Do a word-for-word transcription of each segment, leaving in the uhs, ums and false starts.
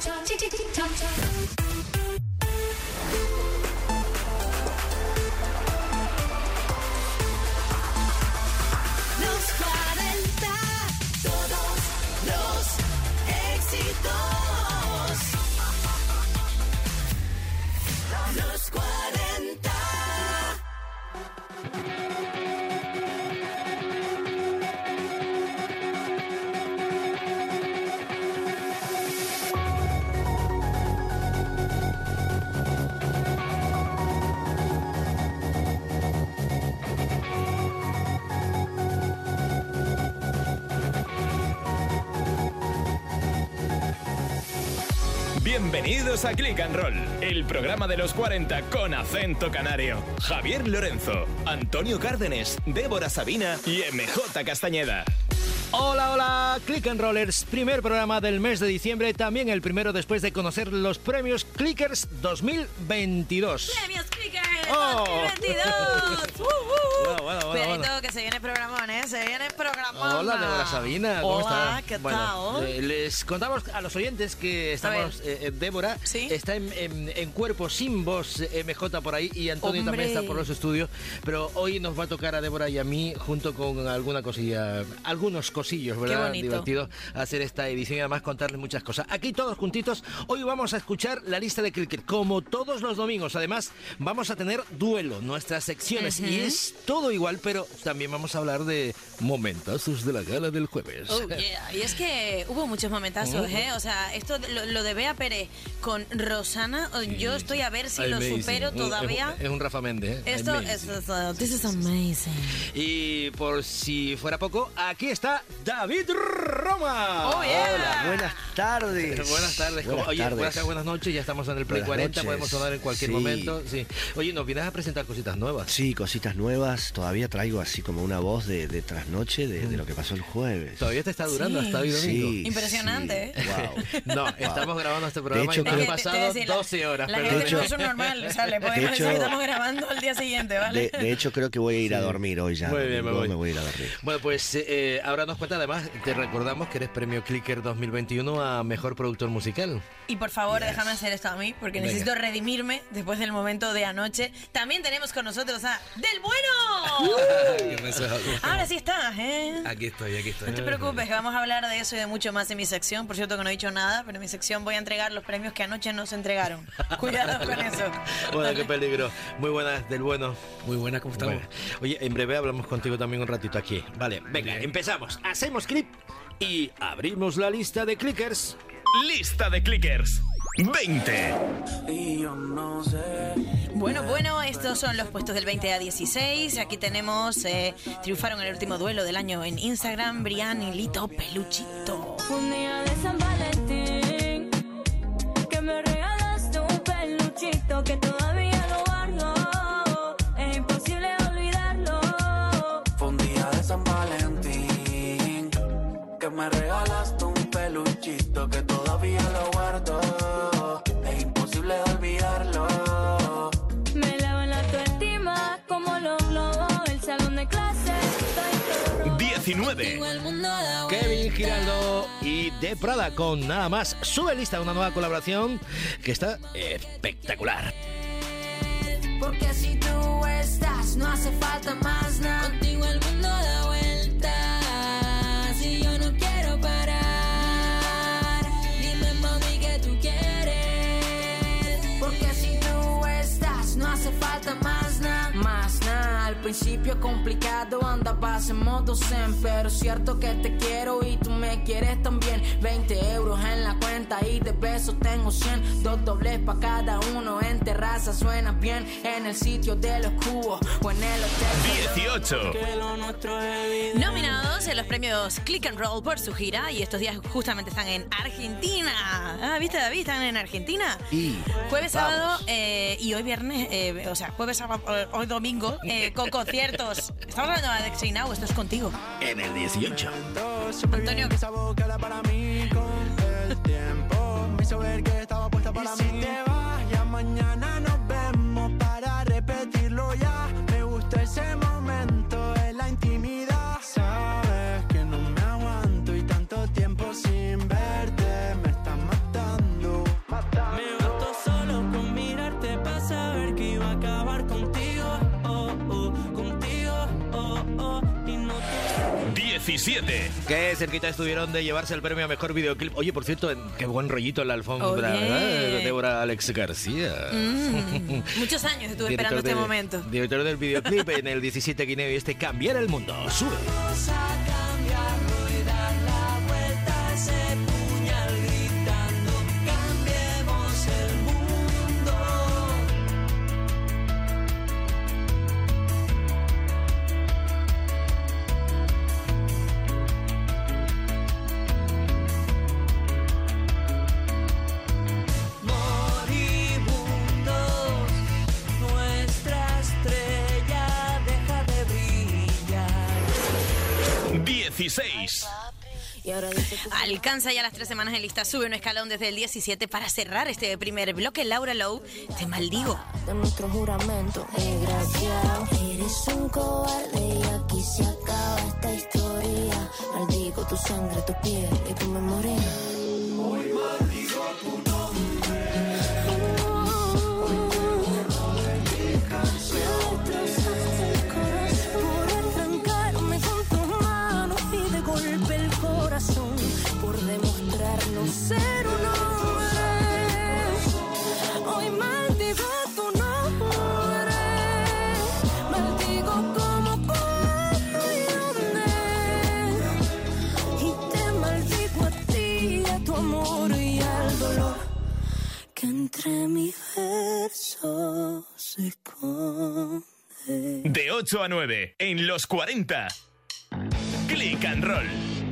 Bienvenidos a Click and Roll, el programa de los cuarenta con acento canario. Javier Lorenzo, Antonio Cárdenes, Débora Sabina y M J Castañeda. Hola, hola, Click and Rollers, primer programa del mes de diciembre, también el primero después de conocer los premios Clickers dos mil veintidós. ¡Premios Clickers oh. dos mil veintidós! ¡Uh, uh, uh! Bueno, bueno, bueno, Cuidadito, bueno. que se viene programón, ¿eh? Se viene programón. Hola, Débora Sabina, ¿cómo Hola, estás? ¿qué bueno, tal? Eh, les contamos a los oyentes que estamos, eh, Débora ¿Sí? está en, en, en cuerpo sin voz, M J por ahí, y Antonio Hombre. también está por los estudios, pero hoy nos va a tocar a Débora y a mí, junto con alguna cosilla, algunos cosillos, ¿verdad? Qué bonito. Divertido hacer esta edición y además contarles muchas cosas. Aquí todos juntitos, hoy vamos a escuchar la lista de Clicker, como todos los domingos. Además, vamos a tener duelo, nuestras secciones, uh-huh. y es todo igual, pero también vamos a hablar de momentazos de la gala del jueves. Oh, yeah. Y es que hubo muchos momentazos, ¿eh? O sea, esto lo, lo de Bea Pérez con Rosana, sí. Yo estoy a ver si Amazing. Lo supero todavía. Es un, es un Rafa Méndez, ¿eh? Esto es, es, uh, this is amazing. Y por si fuera poco, aquí está David Roma. Oh, yeah. Hola, buenas tardes. Buenas tardes. Buenas Oye, tardes. buenas, buenas noches, ya estamos en el Play Buenas cuarenta, noches. podemos sonar en cualquier Sí. momento. Sí. Oye, ¿nos vienes a presentar cositas nuevas? Sí, cositas nuevas. Todavía traigo así como una voz de, de trasnoche de, de lo que pasó el jueves. Todavía te está durando Sí. hasta hoy domingo. Sí, Impresionante, sí. ¿eh? Wow. No, estamos grabando este programa hecho, y creo- han Es que te- pasado te voy a decir, la- doce horas. La perdón. gente De hecho- no es un normal, o sea, le puede de parecer hecho- que estamos grabando al día siguiente, ¿vale? De, de hecho, creo que voy a ir Sí. a dormir hoy ya. Muy bien, me Domingo voy. me voy a ir a dormir. Bueno, pues eh, ahora nos cuenta, además, te recordamos que eres premio Clicker dos mil veintiuno a Mejor Productor Musical. Y por favor, Yes. déjame hacer esto a mí, porque Venga. necesito redimirme después del momento de anoche. También tenemos con nosotros a ¡Del Bueno! Ahora sí estás, ¿eh? Aquí estoy, aquí estoy. No te preocupes, que vamos a hablar de eso y de mucho más en mi sección. Por cierto que no he dicho nada, pero en mi sección voy a entregar los premios que anoche no se entregaron. Cuidado con eso. Bueno, qué peligro. Muy buenas, Del Bueno. Muy buena, ¿cómo estamos? Bueno. Oye, en breve hablamos contigo también un ratito aquí. Vale, venga, empezamos. Hacemos clip y abrimos la lista de clickers. Lista de Clickers veinte. Bueno, bueno, estos son los puestos del veinte a dieciséis. Aquí tenemos, eh, triunfaron en el último duelo del año en Instagram, Brian y Lito Peluchito. Un día de San Valentín, que me regalaste un peluchito que todavía lo guardo. Es imposible olvidarlo. Fue un día de San Valentín, que me regalaste un peluchito que todavía lo guardo. Es imposible olvidarlo. Me lavan la autoestima como los globos. El salón de clase, estoy todo rojo. diecinueve. Contigo el mundo da vuelta. Kevin Giraldo y De Prada con nada más. Sube lista una nueva colaboración que está espectacular. Porque si tú estás, no hace falta más nada. Contigo el mundo da vueltas y yo no quiero parar. Dime, mami, ¿qué tú quieres? Porque si tú estás, no hace falta más nada. Más nada, al principio complicado, andabas en modo zen. Pero cierto que te quiero y tú me quieres también. veinte euros en la cuenta y de besos tengo cien. Dos dobles pa' cada uno, en terraza suena bien. En el sitio de los cubos o en el hotel. dieciocho. Que lo nuestro es evidente. Nominados en los premios Click and Roll por su gira, y estos días justamente están en Argentina. Ah, ¿viste, David? Están en Argentina. Y Jueves, vamos. sábado eh, y hoy viernes, eh, o sea, jueves, sábado, eh, hoy domingo, eh, con conciertos. Estamos hablando de Alex Now, esto es contigo. En el dieciocho. Antonio. Esa boca era para mí con el tiempo. Me hizo ver que estaba puesta para mí. Si te vas, ya mañana nos vemos para repetirlo ya. Me gusta ese momento en la intimidad. Sabes que no me aguanto y tanto tiempo sin verte me está matando. diecisiete. Qué cerquita estuvieron de llevarse el premio a mejor videoclip. Oye, por cierto, qué buen rollito en la alfombra, Oye. ¿verdad? De Débora Alex García. Mm, muchos años estuve esperando este de- momento. Director del videoclip en el diecisiete Guineo y este Cambiar el Mundo. Sube. Vamos a cambiarlo y dar la vuelta a ese puñal gritando, cambiemos el mundo. Moribundos, nuestra estrella deja de brillar. dieciséis. Y ahora dice tu Alcanza ya las tres semanas en lista, sube un escalón desde el diecisiete para cerrar este primer bloque. Laura Lowe, Te maldigo. de nuestro juramento, desgraciado. Eres un cobarde y aquí se acaba esta historia. Maldigo tu sangre, tu piel y tu memoria. Hoy maldigo tu nombre. Me destrozaste el corazón por arrancarme con tus manos y de golpe el corazón por demostrarnos ser un hombre. Hoy maldigo tu nombre, maldigo como, cuándo y dónde. Y te maldigo a ti, a tu amor y al dolor que entre mis versos se esconde. De ocho a nueve, en los cuarenta. Click and Roll.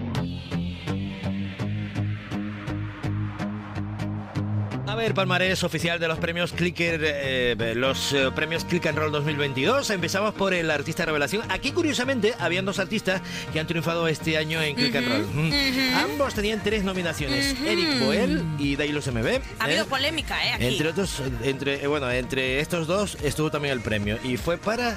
A ver, palmarés oficial de los premios Clicker, eh, los eh, premios Click and Roll dos mil veintidós. Empezamos por el artista revelación. Aquí, curiosamente, habían dos artistas que han triunfado este año en Click and Roll. Mm. Ambos tenían tres nominaciones: Eric Boel y Dailos M B. Ha habido ¿eh? polémica, ¿eh? Aquí. Entre otros, entre, eh, bueno, entre estos dos estuvo también el premio y fue para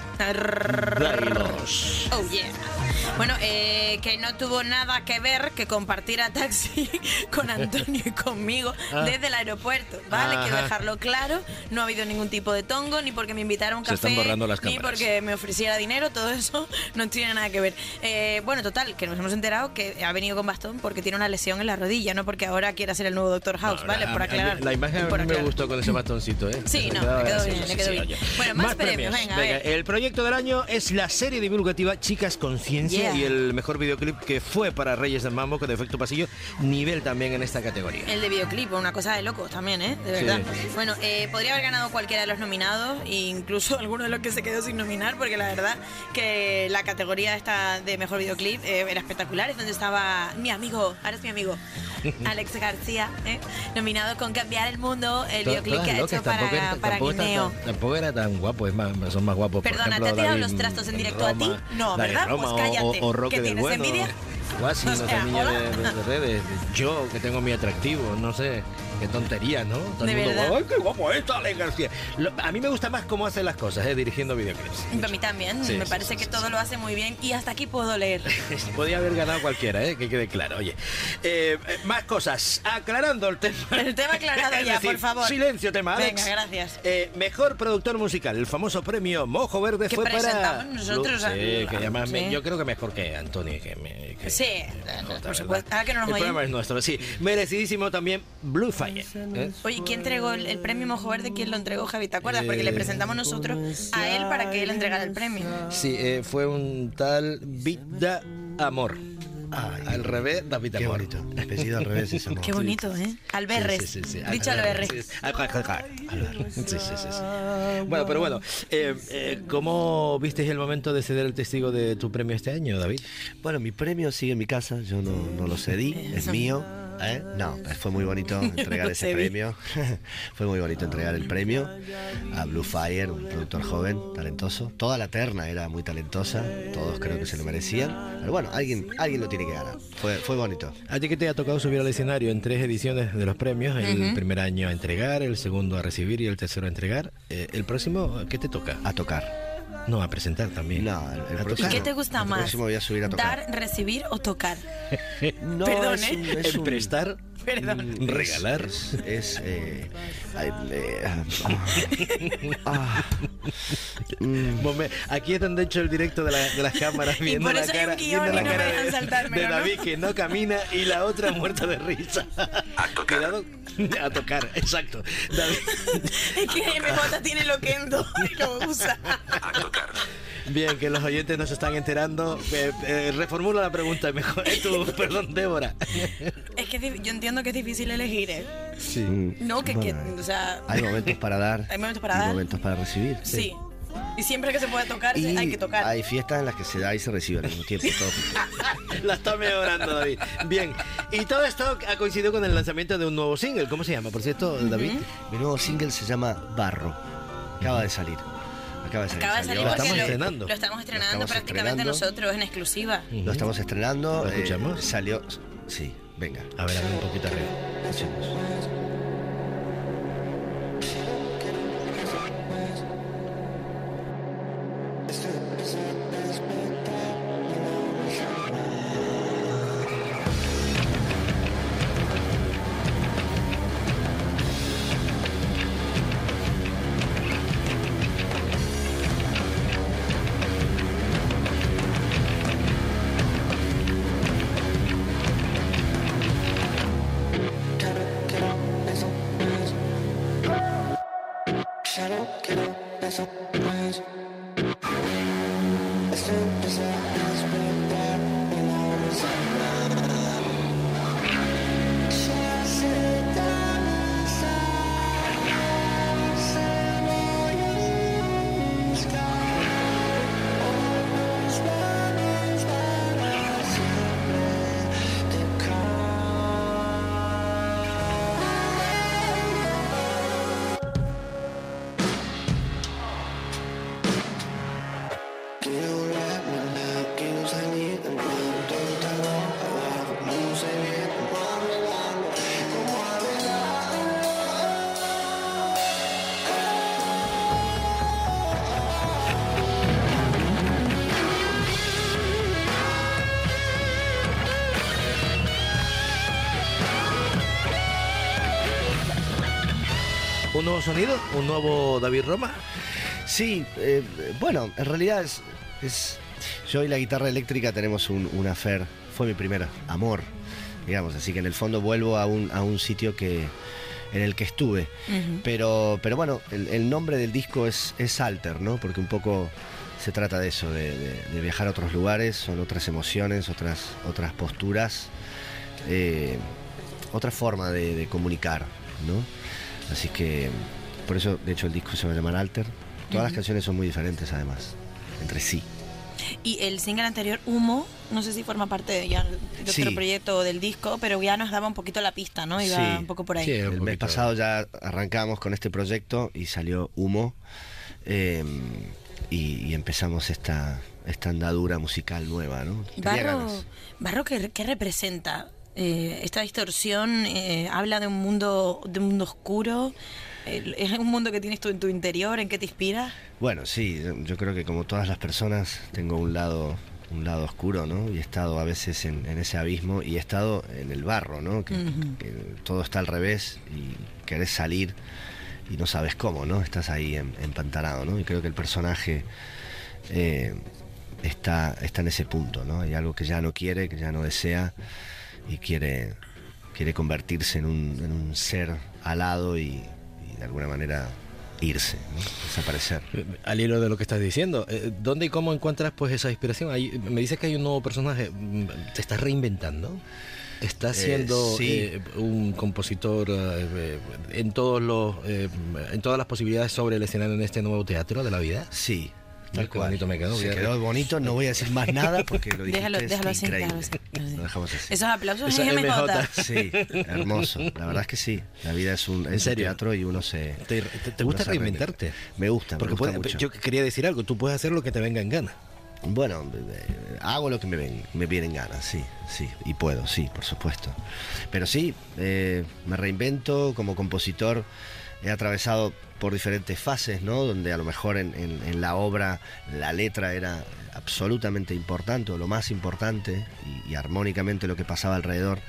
Dailos. Oh, yeah. Bueno, eh, que no tuvo nada que ver que compartir a taxi con Antonio y conmigo Ah. desde el aeropuerto, ¿vale? Ajá. Quiero dejarlo claro. No ha habido ningún tipo de tongo, ni porque me invitaron a un Se café, están borrando las ni cámaras. porque me ofreciera dinero. Todo eso no tiene nada que ver. Eh, bueno, total, que nos hemos enterado que ha venido con bastón porque tiene una lesión en la rodilla, no porque ahora quiera ser el nuevo Doctor House, No, ¿vale? la- Por a- aclarar. La imagen por a mí me aclarar. gustó con ese bastoncito, ¿eh? Sí, no, quedaba le quedó gracioso, bien, le sí, quedó sí, bien. oye. Bueno, más premios, venga, a ver. El proyecto del año es la serie divulgativa Chicas Conciencia Yeah. y el mejor videoclip que fue para Reyes del Mambo con efecto pasillo, nivel también en esta categoría. El de videoclip, una cosa de locos también, ¿eh? De verdad. Sí. Bueno, eh, podría haber ganado cualquiera de los nominados, e incluso alguno de los que se quedó sin nominar, porque la verdad que la categoría esta de mejor videoclip eh, era espectacular. Es donde estaba mi amigo, ahora es mi amigo, Alex García, ¿eh? Nominado con Cambiar el Mundo, el To- videoclip todas que ha locas, hecho para, tampoco era- para tampoco, era Guineo. tan- tampoco era tan guapo, es más, son más guapos. por Perdona, ejemplo, ¿te ha tirado David los trastos en directo Roma, a ti? No, David ¿verdad? Roma, Pues o- cállate. O, o Roque ¿Qué del tienes, Bueno. envidia? Guasi, O no sea, sé, niña hola. de, de- de redes. Yo, que tengo mi atractivo, no sé. Qué tontería, ¿no? Todo De el mundo, verdad. ¡ay, qué guapo es Alex García! Lo- a mí me gusta más cómo hace las cosas, ¿eh? Dirigiendo videoclips. A mí también, Sí, me sí, parece sí, que sí, todo sí. lo hace muy bien y hasta aquí puedo leer. Podía haber ganado cualquiera, ¿eh? Que quede claro. Oye, eh, eh, más cosas. Aclarando el tema. El tema aclarado Es ya, decir, por favor. Silencio, tema, Alex. Venga, gracias. Eh, mejor productor musical. El famoso premio Mojo Verde Que fue para... presentamos nosotros Sí, al- que además me- sí. yo creo que mejor que Antonio. Que me, que- Sí, no, la por supuesto. Ahora que no nos El oyen. programa es nuestro, sí. Merecidísimo también Blue Fire. ¿eh? Oye, ¿quién entregó el, el premio Mojo Verde? ¿Quién lo entregó, Javi? ¿Te acuerdas? Porque le presentamos nosotros a él para que él entregara el premio. Sí, eh, fue un tal Vida Amor. Al revés, David Qué Amor. bonito. Apellido al revés ese amor. Qué bonito, ¿eh? Alberres. Sí, sí, sí, sí. Dicho al R. Sí, sí. Alberres. Sí, sí, sí, sí. Bueno, pero bueno, eh, eh, ¿cómo visteis el momento de ceder el testigo de tu premio este año, David? Bueno, mi premio sigue en mi casa, yo no, no lo cedí, es mío. ¿eh? No, fue muy bonito entregar Lo ese cedí. premio. Fue muy bonito entregar el premio a Blue Fire, un productor joven, talentoso. Toda la terna era muy talentosa, todos creo que se lo merecían. Pero bueno, alguien, alguien lo tiene que ganar. Fue, fue bonito. ¿A ti que te ha tocado subir al escenario en tres ediciones de los premios? El Ujú. primer año a entregar, el segundo a recibir y el tercero a entregar. Eh, ¿El próximo qué te toca? A tocar. No, a presentar también. No, el, el A ¿Y próximo- qué te gusta el más? próximo voy a subir a tocar. ¿Dar, recibir o tocar? No, Perdón, es un- ¿eh? es ¿En un- prestar? Perdón. ¿Regalar? Es... es, eh, ay, eh, ah, mm, Momen- Aquí están de hecho el directo de, la- de las cámaras Y viendo por la eso hay un cara, guión viendo la y no me cara dejan de, saltármelo, de ¿no? David que no camina y la otra muerta de risa. A tocar. Cuidado, a tocar, exacto. David, Es que M J tiene loquendo y lo usa. A tocar. bien, que los oyentes nos están enterando. Eh, eh, reformula la pregunta mejor. Eh, tú, perdón, Débora. Es que es dif- yo entiendo que es difícil elegir, ¿eh? Sí. mm, No, que, que bueno, o sea, hay momentos para dar. Hay momentos para y dar. momentos para recibir. sí. Y siempre que se puede tocar, Y hay que tocar. hay fiestas en las que se da y se recibe al mismo tiempo. Todo. La está mejorando, David. Bien. Y todo esto ha coincidido con el lanzamiento de un nuevo single. ¿Cómo se llama, por cierto, David? Mi nuevo single se llama Barro. Acaba de salir. Acaba de salir. Acaba de salir Salió- Lo porque estamos lo, estrenando. lo estamos estrenando estamos prácticamente estrenando. nosotros en exclusiva. Lo estamos estrenando. ¿Lo eh, escuchamos? salió. Sí, venga. A ver, a ver un poquito arriba. Escuchemos. ¿Un nuevo sonido? ¿Un nuevo David Roma? Sí, eh, bueno, en realidad es, es- yo y la guitarra eléctrica tenemos un, un affair, fue mi primer amor, digamos, así que en el fondo vuelvo a un, a un sitio que en el que estuve, Ujú. pero, pero bueno, el, el nombre del disco es, es Alter, ¿no? Porque un poco se trata de eso, de, de- de viajar a otros lugares, son otras emociones, otras, otras posturas, eh, otra forma de, de comunicar, ¿no? Así que por eso, de hecho, el disco se va a llamar Alter. Todas las canciones son muy diferentes, además, entre sí. Y el single anterior, Humo, no sé si forma parte de, ya de Sí. otro proyecto del disco, pero ya nos daba un poquito la pista, ¿no? Iba Sí. un poco por ahí. Sí, un El mes poquito. pasado ya arrancamos con este proyecto y salió Humo. eh, y, y empezamos esta, esta andadura musical nueva, ¿no? Tenía Barro, ganas. Barro ¿qué, qué representa? Eh, esta distorsión eh, habla de un mundo de un mundo oscuro. Eh, ¿Es un mundo que tienes tú en tu interior? ¿En qué te inspira? Bueno, sí, yo- yo creo que como todas las personas tengo un lado un lado oscuro, ¿no? Y he estado a veces en, en ese abismo y he estado en el barro, ¿no? Que, Ujú. que todo está al revés y querés salir y no sabes cómo, ¿no? Estás ahí em- empantanado, ¿no? Y creo que el personaje eh, está, está en ese punto, ¿no? Hay algo que ya no quiere, que ya no desea y quiere, quiere convertirse en un, en un ser alado y, y de alguna manera irse, ¿no? Desaparecer. Eh, Al hilo de lo que estás diciendo, eh, ¿dónde y cómo encuentras pues esa inspiración? Hay- me dices que hay un nuevo personaje, mm, ¿te estás reinventando? ¿Estás Eh, siendo sí. eh, un compositor eh, eh, en todos los eh, en todas las posibilidades sobre el escenario en este nuevo teatro de la vida? Sí, Mira tal qué cual. bonito me quedó. Se Voy a- quedó bonito, no voy a decir más nada porque lo dijiste Déjalo, déjalo así, increíble. déjalo así, déjalo así. Lo dejamos así. Esos aplausos Esa es M J. M J. Sí, hermoso. La verdad es que sí. La vida es un, es un serio? teatro y uno se... ¿Te, te- te uno gusta se reinventarte? reinventa. Me gusta, Porque me gusta puede- mucho. yo quería decir algo, tú puedes hacer lo que te venga en gana. Bueno, eh, hago lo que me, ven, me viene en ganas, sí, sí, y puedo, sí, por supuesto. Pero sí, eh, me reinvento como compositor, he atravesado por diferentes fases, ¿no? Donde a lo mejor en, en- en la obra la letra era absolutamente importante, o lo más importante, y, y armónicamente lo que pasaba alrededor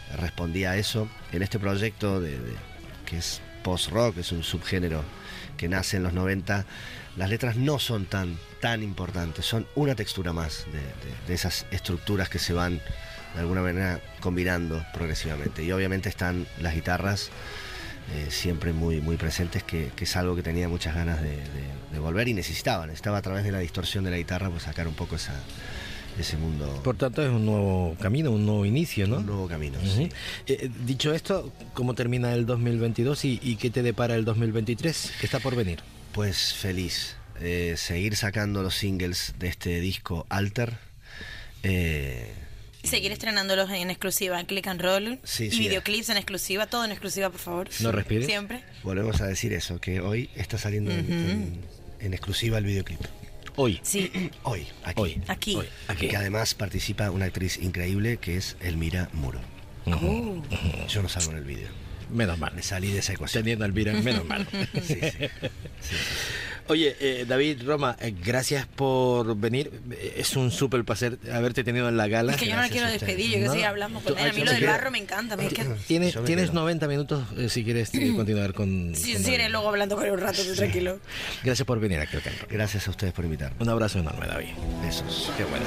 respondía a eso. En este proyecto de, de, que es post-rock, es un subgénero que nace en los noventa, las letras no son tan, tan importantes, son una textura más de, de, de esas estructuras que se van de alguna manera combinando progresivamente. Y obviamente están las guitarras eh, siempre muy, muy presentes, que, que es algo que tenía muchas ganas de, de, de volver y necesitaba. Necesitaba a través de la distorsión de la guitarra pues sacar un poco esa, ese mundo. Por tanto, es un nuevo camino, un nuevo inicio, ¿no? Un nuevo camino, Uh-huh. sí. Eh, dicho esto, ¿cómo termina el dos mil veintidós y, y qué te depara el dos mil veintitrés? ¿Qué está por venir? Pues feliz. Eh, seguir sacando los singles de este disco Alter. Eh, Seguir estrenándolos en exclusiva, Click and Roll. Sí, y sí. videoclips en exclusiva, todo en exclusiva, por favor. No respires. Siempre. volvemos a decir eso, que hoy está saliendo en, en, en exclusiva el videoclip. Hoy. Sí, Hoy, aquí. Hoy. aquí. Hoy. Aquí. Que además participa una actriz increíble que es Elmira Muro. Uh, Yo no salgo en el vídeo. Menos mal. Me salí de esa ecuación. Teniendo al Elvira, menos mal. Sí, sí. Sí, sí. Oye, eh, David, Roma, eh, gracias por venir. Eh, Es un súper placer haberte tenido en la gala. es que yo no la Gracias quiero a ustedes. despedir, yo que No, seguir hablando con tú- él. A mí yo lo me del quedo. barro me encanta. a mí es que... Tienes, Yo me tienes quedo. noventa minutos eh, si quieres eh, continuar con... Sí, con sí, David. luego hablando con él un rato, tú tranquilo. Gracias por venir aquí al canto. Gracias a ustedes por invitarme. Un abrazo enorme, David. Besos. Qué bueno.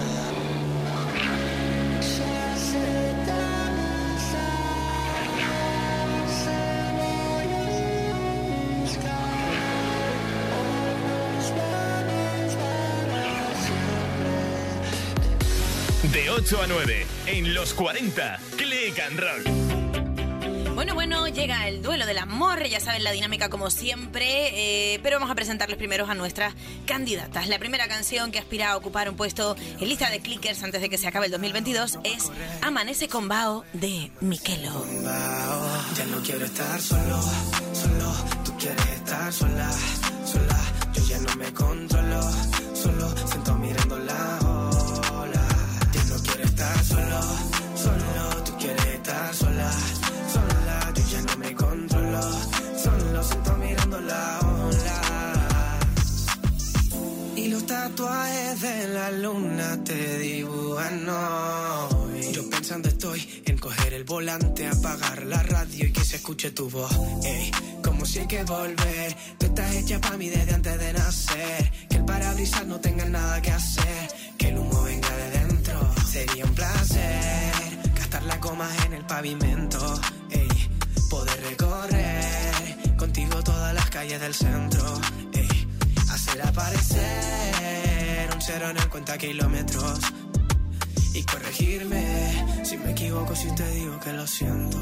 De ocho a nueve, en los cuarenta, Click and Roll. Bueno, bueno, llega el duelo del amor, ya saben la dinámica como siempre, eh, pero vamos a presentarles primero a nuestras candidatas. La primera canción que aspira a ocupar un puesto en lista de clickers antes de que se acabe el dos mil veintidós es Amanece con Bao de Miquelo. Ya no quiero estar solo, solo. Tú quieres estar sola, sola. Yo ya no me controlo, solo. Siento mirando la ola. Ya no quiero estar solo, solo. Tú quieres estar sola, sola. Yo ya no me controlo, solo. Siento mirando la ola. Y los tatuajes de la luna te dibujan hoy. Yo pensando estoy en coger el volante, apagar la radio y que se escuche tu voz. Ey, como si hay que volver. Tú estás hecha para mí desde antes de nacer. Que el parabrisas no tenga nada que hacer. Que el humo venga de dentro. Sería un placer gastar las gomas en el pavimento. Ey, poder recorrer contigo todas las calles del centro. Ey, hacer aparecer un cero en el cuenta kilómetros y corregirme si me equivoco, si te digo que lo siento.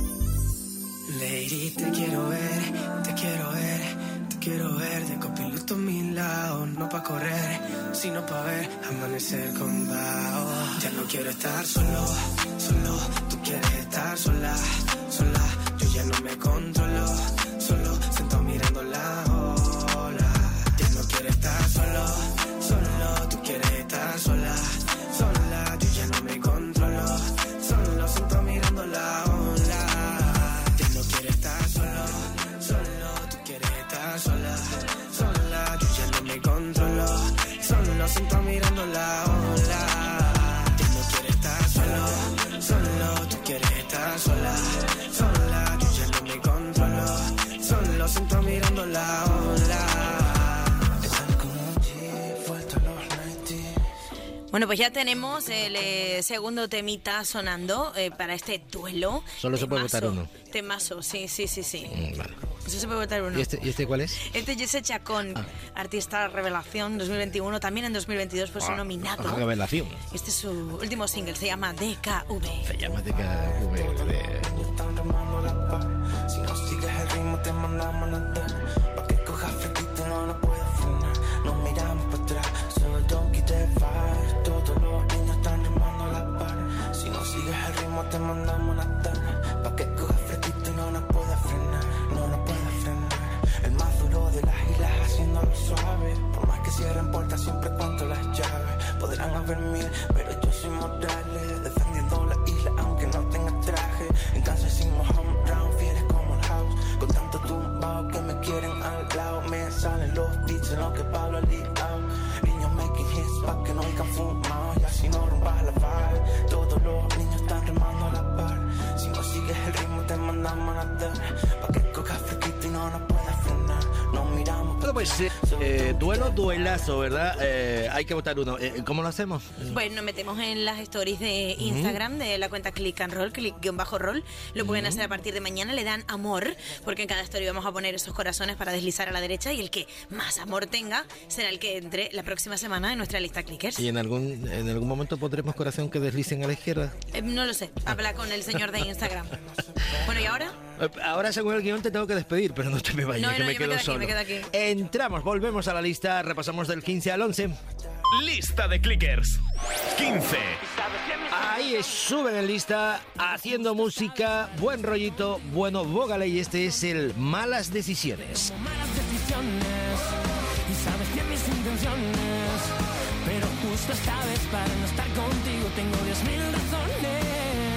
Lady, te quiero ver, te quiero ver, te quiero ver de copiloto a mi lado, no pa' correr, sino pa' ver amanecer con Bao. Ya no quiero estar solo, solo, tú quieres estar sola, sola, yo ya no me controlo, solo, siento mirando la ola. Ya no quiero estar solo, solo, tú quieres estar sola, sola, yo ya no me controlo, solo, siento mirando la ola. Ya no quiero estar solo, solo, tú quieres estar sola, sola, yo ya no me controlo, solo, siento mirando la ola. Ya no quiero estar solo, solo, tú quieres estar sola, sola, yo ya no me controlo, solo, siento mirando la ola. Bueno, pues ya tenemos el eh, segundo temita sonando eh, para este duelo. Solo se puede Temazo, votar uno. Temazo, sí, sí, sí, sí. Mm, vale. Eso se puede votar uno. ¿Y este, ¿Y este cuál es? Este es Jesse Chacón, Ah. artista revelación dos mil veintiuno, también en dos mil veintidós fue su Ah, nominado. Revelación. Este es su último single, se llama D K V. Se llama D K V de... Están remando la par. Si no sigues el ritmo te mandamos a nadar. Pa' que cojas fresquito no nos puedes frenar. No miramos para atrás, solo don't get that fire. Todos los niños están remando la par. Si no sigues el ritmo te mandamos a nadar. Pa' que cojas fresquito y no nos puedes frenar. No nos puedes frenar. El más duro de las islas haciéndolo suave. Por más que cierren puertas siempre cuento las llaves. Podrán haber mil, pero yo soy Morales. Defendiendo la isla aunque no tenga traje. En casa hicimos home round, fieles como el house. Con tanto tumbao que me quieren al lado. Me salen los beats en lo que Pablo ha liado. Niños making hits pa' que no hayan fumado. Y así no rumbas la vibe. Todos los niños están remando a la par. te mandamos a la pa' que cojas fresquito y no nos puedas frenar. Nos miramos. Bueno, pues eh, eh, duelo, duelazo, ¿verdad? Eh, hay que votar uno. Eh, ¿Cómo lo hacemos? Pues nos metemos en las stories de Instagram de la cuenta Click and Roll, click-roll. Lo pueden hacer a partir de mañana, le dan amor, porque en cada story vamos a poner esos corazones para deslizar a la derecha y el que más amor tenga será el que entre la próxima semana en nuestra lista Clickers. ¿Y en algún, en algún momento pondremos corazón que deslicen a la izquierda? Eh, no lo sé, habla con el señor de Instagram. Bueno, ¿y ahora? Eh, Ahora, según el guión, te tengo que despedir, pero no te me vayas, No, que no, me yo me quedo quedo aquí, solo. me quedo aquí. Entramos, volvemos a la lista, repasamos del quince al once. Lista de clickers. quince. Ahí suben en lista, haciendo música, buen rollito, bueno, Vógale, y este es el Malas Decisiones. Malas decisiones y sabes bien mis intenciones, pero justo esta vez para no estar contigo tengo diez mil razones.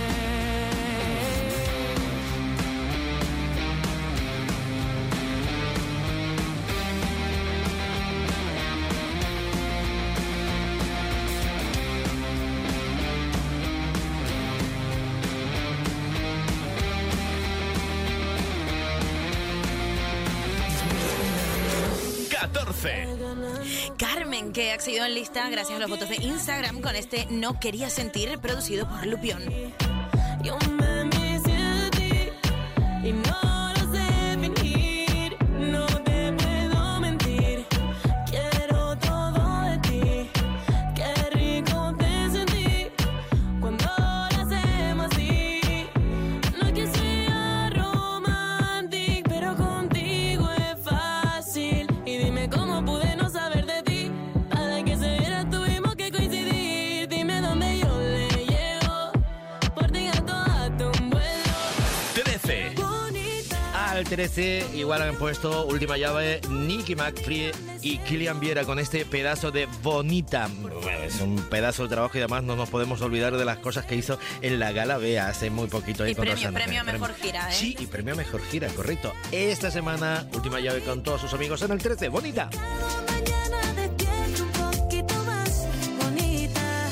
catorce. Carmen, que ha accedido en lista gracias a los votos de Instagram con este No Quería Sentir, producido por Lupión. Yo me envicié de ti y no lo sé fingir, no te puedo mentir, quiero todo de ti, qué rico te sentí cuando lo hacemos así, no es que sea romántico, pero contigo es fácil, y dime cómo pude no saber de ti, para que se viera tuvimos que coincidir, dime dónde yo le llego, por ti gato a tu vuelo. trece. Al trece, igual han puesto última llave Nicky McFree y Kilian Viera con este pedazo de Bonita. Bueno, es un pedazo de trabajo y además no nos podemos olvidar de las cosas que hizo en la Gala B hace muy poquito. ahí Y con premio, Rosana. premio a mejor gira, ¿eh? Sí, y premio a mejor gira, correcto. Esta semana, última llave con todos sus amigos en el trece, Bonita. Cada mañana despierto un poquito más bonita.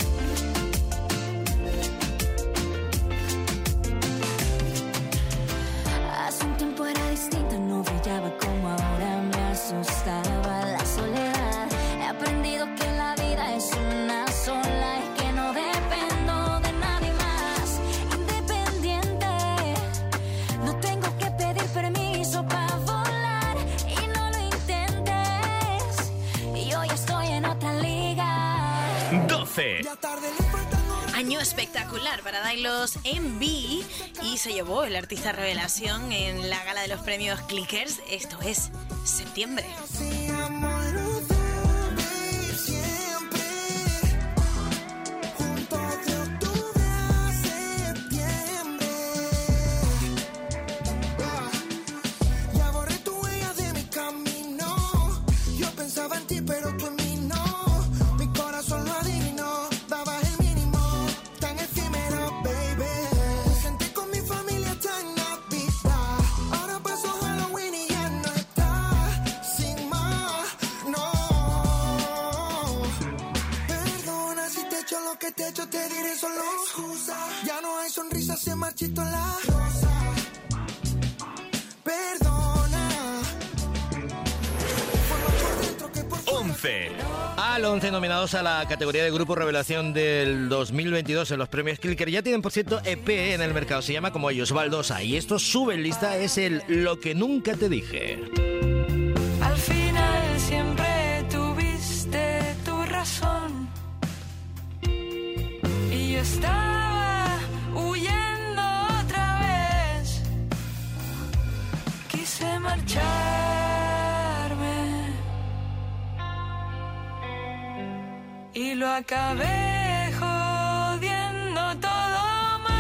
Hace un tiempo era distinta, no brillaba como ahora, me asustaba la soledad. He aprendido que la vida es una sola y que no dependo de nadie más. Independiente, no tengo que pedir permiso para volar y no lo intentes. Y yo ya estoy en otra liga. doce. Año espectacular para Dailos en B y se llevó el artista revelación en la gala de los premios Clickers. Esto es Septiembre. Ya borré tu huella de mi camino. Yo pensaba en ti, pero tú en mí no. Mi corazón lo adivinó. Dabas el mínimo, tan efímero, baby. Me senté con mi familia hasta en Navidad. Ahora pasó Halloween y ya no está. Sin más, no. Perdona si te echo lo que te echo, te diré solo excusa. Ya no hay sonrisa, se marchito la rosa. Perdona. once. Al once nominados a la categoría de Grupo Revelación del dos mil veintidós en los premios Clicker. Ya tienen, por cierto, E P en el mercado. Se llama como ellos, Baldosa. Y esto sube en lista, es el Lo que nunca te dije. Al final siempre tuviste tu razón y yo estaba huyendo otra vez. Quise marcharme y lo acabé jodiendo todo más.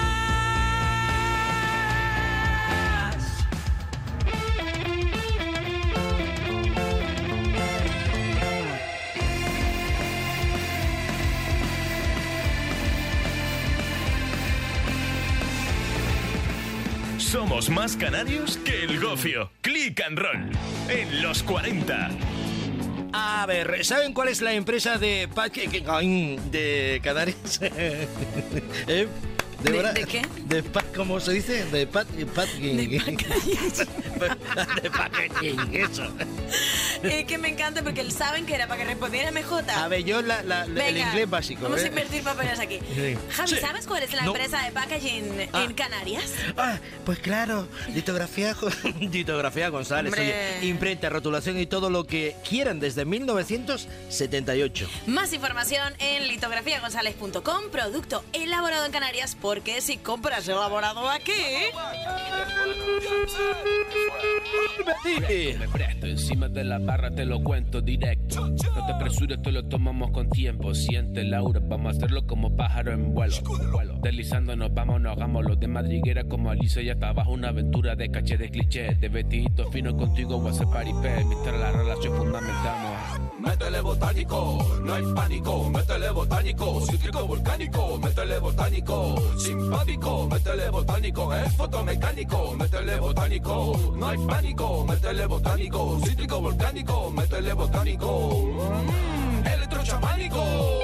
Somos más canarios que el gofio. Click and Roll. En los cuarenta. A ver, ¿saben cuál es la empresa de packaging de Canarias? ¿Eh? Débora, de qué? De pa- ¿cómo se dice? De pat, pat, De de packaging, eso. Es que me encanta porque saben que era para que respondiera M J. A ver, yo la, la- el Venga, inglés básico. Vamos ¿eh? a invertir papeles aquí. Sí. Javi, Sí. ¿sabes cuál es la No. empresa de packaging Ah. en Canarias? Ah, pues claro, litografía, litografía González, Hombre. oye, imprenta, rotulación y todo lo que quieran desde mil novecientos setenta y ocho. Más información en litografía gonzález punto com, producto elaborado en Canarias, porque si compras elaborado aquí... Me presto encima de la barra, te lo cuento directo. No te apresures, te lo tomamos con tiempo. Siente Laura, vamos a hacerlo como pájaro en vuelo. vuelo. Deslizándonos, vámonos, hagámoslo de madriguera como Alicia y hasta abajo. Una aventura de caché de cliché. De vestidito fino contigo, voy a hacer paripé. Mientras la relación fundamentamos. Métele botánico, no hay pánico. Métele botánico, cítrico volcánico. Métele botánico, simpático. Métele botánico, es fotomecánico. Métele botánico, no hay pánico. Métele botánico, cítrico volcánico. Métele botánico, mm, electrochamánico.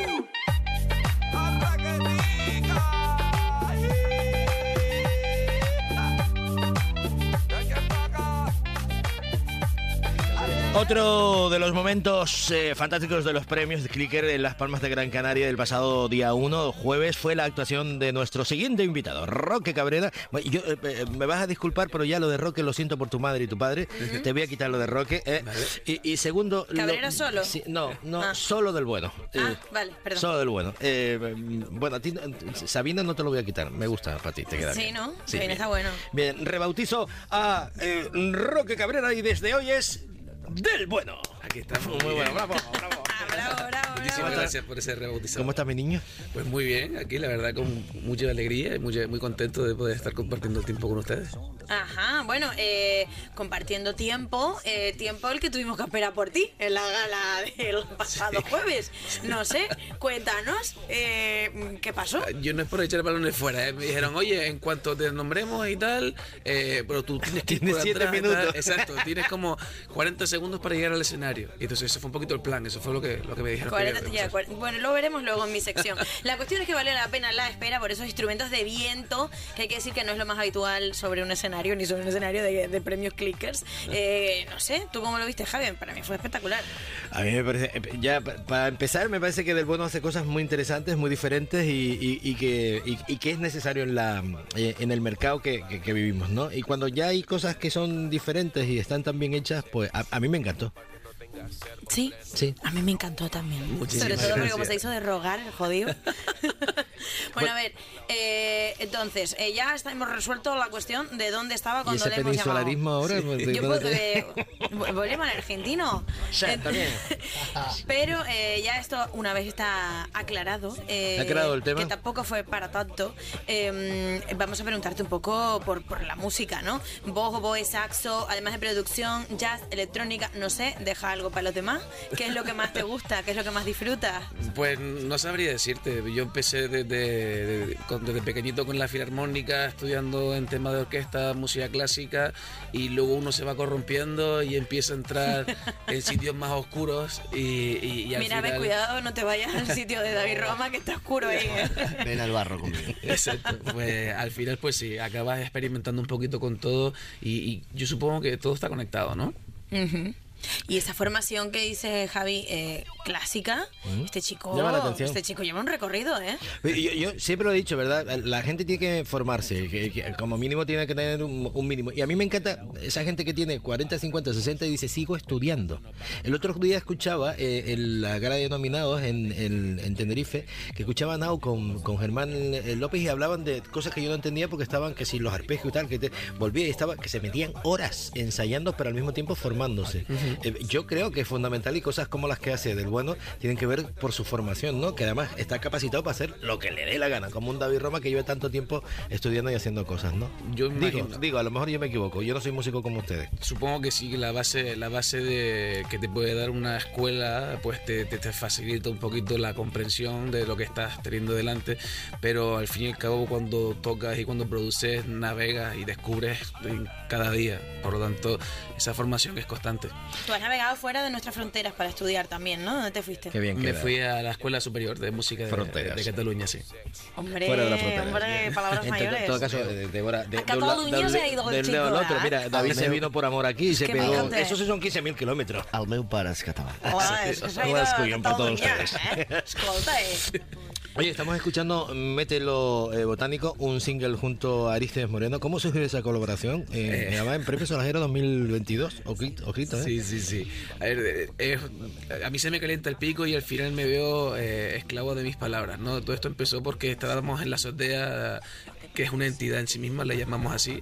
Otro de los momentos eh, fantásticos de los premios de Clicker en Las Palmas de Gran Canaria del pasado día uno, jueves, fue la actuación de nuestro siguiente invitado, Roque Cabrera. Bueno, yo, eh, eh, me vas a disculpar, pero ya lo de Roque lo siento por tu madre y tu padre. Uh-huh. Te voy a quitar lo de Roque. Eh. Vale. y, y segundo... ¿Cabrera lo, solo? Sí, no, no, ah. solo del bueno. Ah, eh, vale, perdón. Solo del bueno. Eh, bueno, a ti, Sabina no te lo voy a quitar. Me gusta para ti, te queda sí, bien. ¿no? Sí, bien, bien, está bueno. Bien, rebautizo a eh, Roque Cabrera y desde hoy es... del bueno. Aquí estamos. Muy, muy bueno, bravo, bravo. Ah, bravo, bravo. Muchísimas gracias por ese rebautizado. ¿Cómo estás, mi niño? Pues muy bien, aquí la verdad con mucha alegría y muy, muy contento de poder estar compartiendo el tiempo con ustedes. Ajá, bueno, eh, compartiendo tiempo, eh, tiempo el que tuvimos que esperar por ti en la gala del pasado sí. jueves. No sé, cuéntanos, eh, ¿qué pasó? Yo no es por echar balones fuera, ¿eh? Me dijeron, oye, en cuanto te nombremos y tal, eh, pero tú tienes que ir tienes por siete atrás, minutos. Tal. Exacto, tienes como cuarenta segundos para llegar al escenario. Y entonces ese fue un poquito el plan, eso fue lo que, lo que me dijeron. cuarenta, que ya, cuarenta, bueno, lo veremos luego en mi sección. La cuestión es que valió la pena la espera por esos instrumentos de viento, que hay que decir que no es lo más habitual sobre un escenario, ni sobre un escenario de, de premios Clickers. Eh, no sé, ¿tú cómo lo viste, Javi? Para mí fue espectacular. A mí me parece, ya para empezar, me parece que Del Bueno hace cosas muy interesantes, muy diferentes y, y, y, que, y, y que es necesario en, la, en el mercado que, que, que vivimos, ¿no? Y cuando ya hay cosas que son diferentes y están tan bien hechas, pues a, a mí me encantó. Sí, sí, a mí me encantó también. Muchísimas Sobre todo porque gracias. como se hizo de rogar, el jodido. Bueno, a ver, eh, entonces, eh, ya hemos resuelto la cuestión de dónde estaba cuando ¿Y ese le hemos llamado. peninsularismo ahora? Sí. Yo puedo, eh, volvemos al argentino. Sí, también. Pero eh, ya esto, una vez está aclarado, eh, aclarado el tema, que tampoco fue para tanto, eh, vamos a preguntarte un poco por, por la música, ¿no? Voz, oboe, saxo, además de producción, jazz, electrónica, no sé, deja algo para los demás. ¿Qué es lo que más te gusta? ¿Qué es lo que más disfrutas? Pues no sabría decirte. Yo empecé desde, desde, desde pequeñito con la filarmónica, estudiando en temas de orquesta, música clásica, y luego uno se va corrompiendo y empieza a entrar en sitios más oscuros y, y, y al Mira, final... ve, cuidado, no te vayas al sitio de David Roma, que está oscuro ahí. ¿eh? Ven al barro conmigo. Exacto. Pues al final, pues sí, acabas experimentando un poquito con todo y, y yo supongo que todo está conectado, ¿no? Uh-huh. Y esa formación que dice Javi, eh, clásica, ¿Mm? este chico llama la atención. Este chico lleva un recorrido, ¿eh? Yo, yo siempre lo he dicho, ¿verdad? La gente tiene que formarse, que, que como mínimo tiene que tener un, un mínimo. Y a mí me encanta esa gente que tiene cuarenta, cincuenta, sesenta y dice, sigo estudiando. El otro día escuchaba eh, en la gala de nominados en, en, en Tenerife, que escuchaba a Nau con, con Germán López y hablaban de cosas que yo no entendía porque estaban, que si los arpegios y tal, que te, volvía y estaba, que se metían horas ensayando, pero al mismo tiempo formándose. Uh-huh. Eh, yo creo que es fundamental y cosas como las que hace Del Bueno tienen que ver por su formación, ¿no? Que además está capacitado para hacer lo que le dé la gana, como un David Roma que lleva tanto tiempo estudiando y haciendo cosas, ¿no? Yo digo, digo, a lo mejor yo me equivoco, yo no soy músico como ustedes. Supongo que sí, la base, la base de que te puede dar una escuela, pues te, te, te facilita un poquito la comprensión de lo que estás teniendo delante, pero al fin y al cabo cuando tocas y cuando produces, navegas y descubres cada día, por lo tanto esa formación es constante. Tú has navegado fuera de nuestras fronteras para estudiar también, ¿no? ¿Dónde te fuiste? Qué bien Me queda. fui a la Escuela Superior de Música de, Fronteras. de Cataluña, sí. Hombre, Fuera de la frontera. hombre, palabras En mayores. todo caso, de, Débora, de, A de un la- Cataluña de un se le- ha ido el del chico, lado al otro. ¿verdad? Mira, David se vino por amor aquí y se Qué pegó. picante. Eso sí son quince mil kilómetros. El meu pare és català. Hola, es que se ha ido Hola, a Escullón, para todos Cataluña, ustedes. ¿eh? Escolta, eh. Oye, estamos escuchando Mételo eh, Botánico, un single junto a Arístides Moreno. ¿Cómo surgió esa colaboración? Eh, Además, en Premio Solajero dos mil veintidós. Ojito, ojito, ¿eh? Sí, sí, sí. A ver, eh, eh, a mí se me calienta el pico y al final me veo eh, esclavo de mis palabras, ¿no? Todo esto empezó porque estábamos en la azotea, que es una entidad en sí misma, la llamamos así.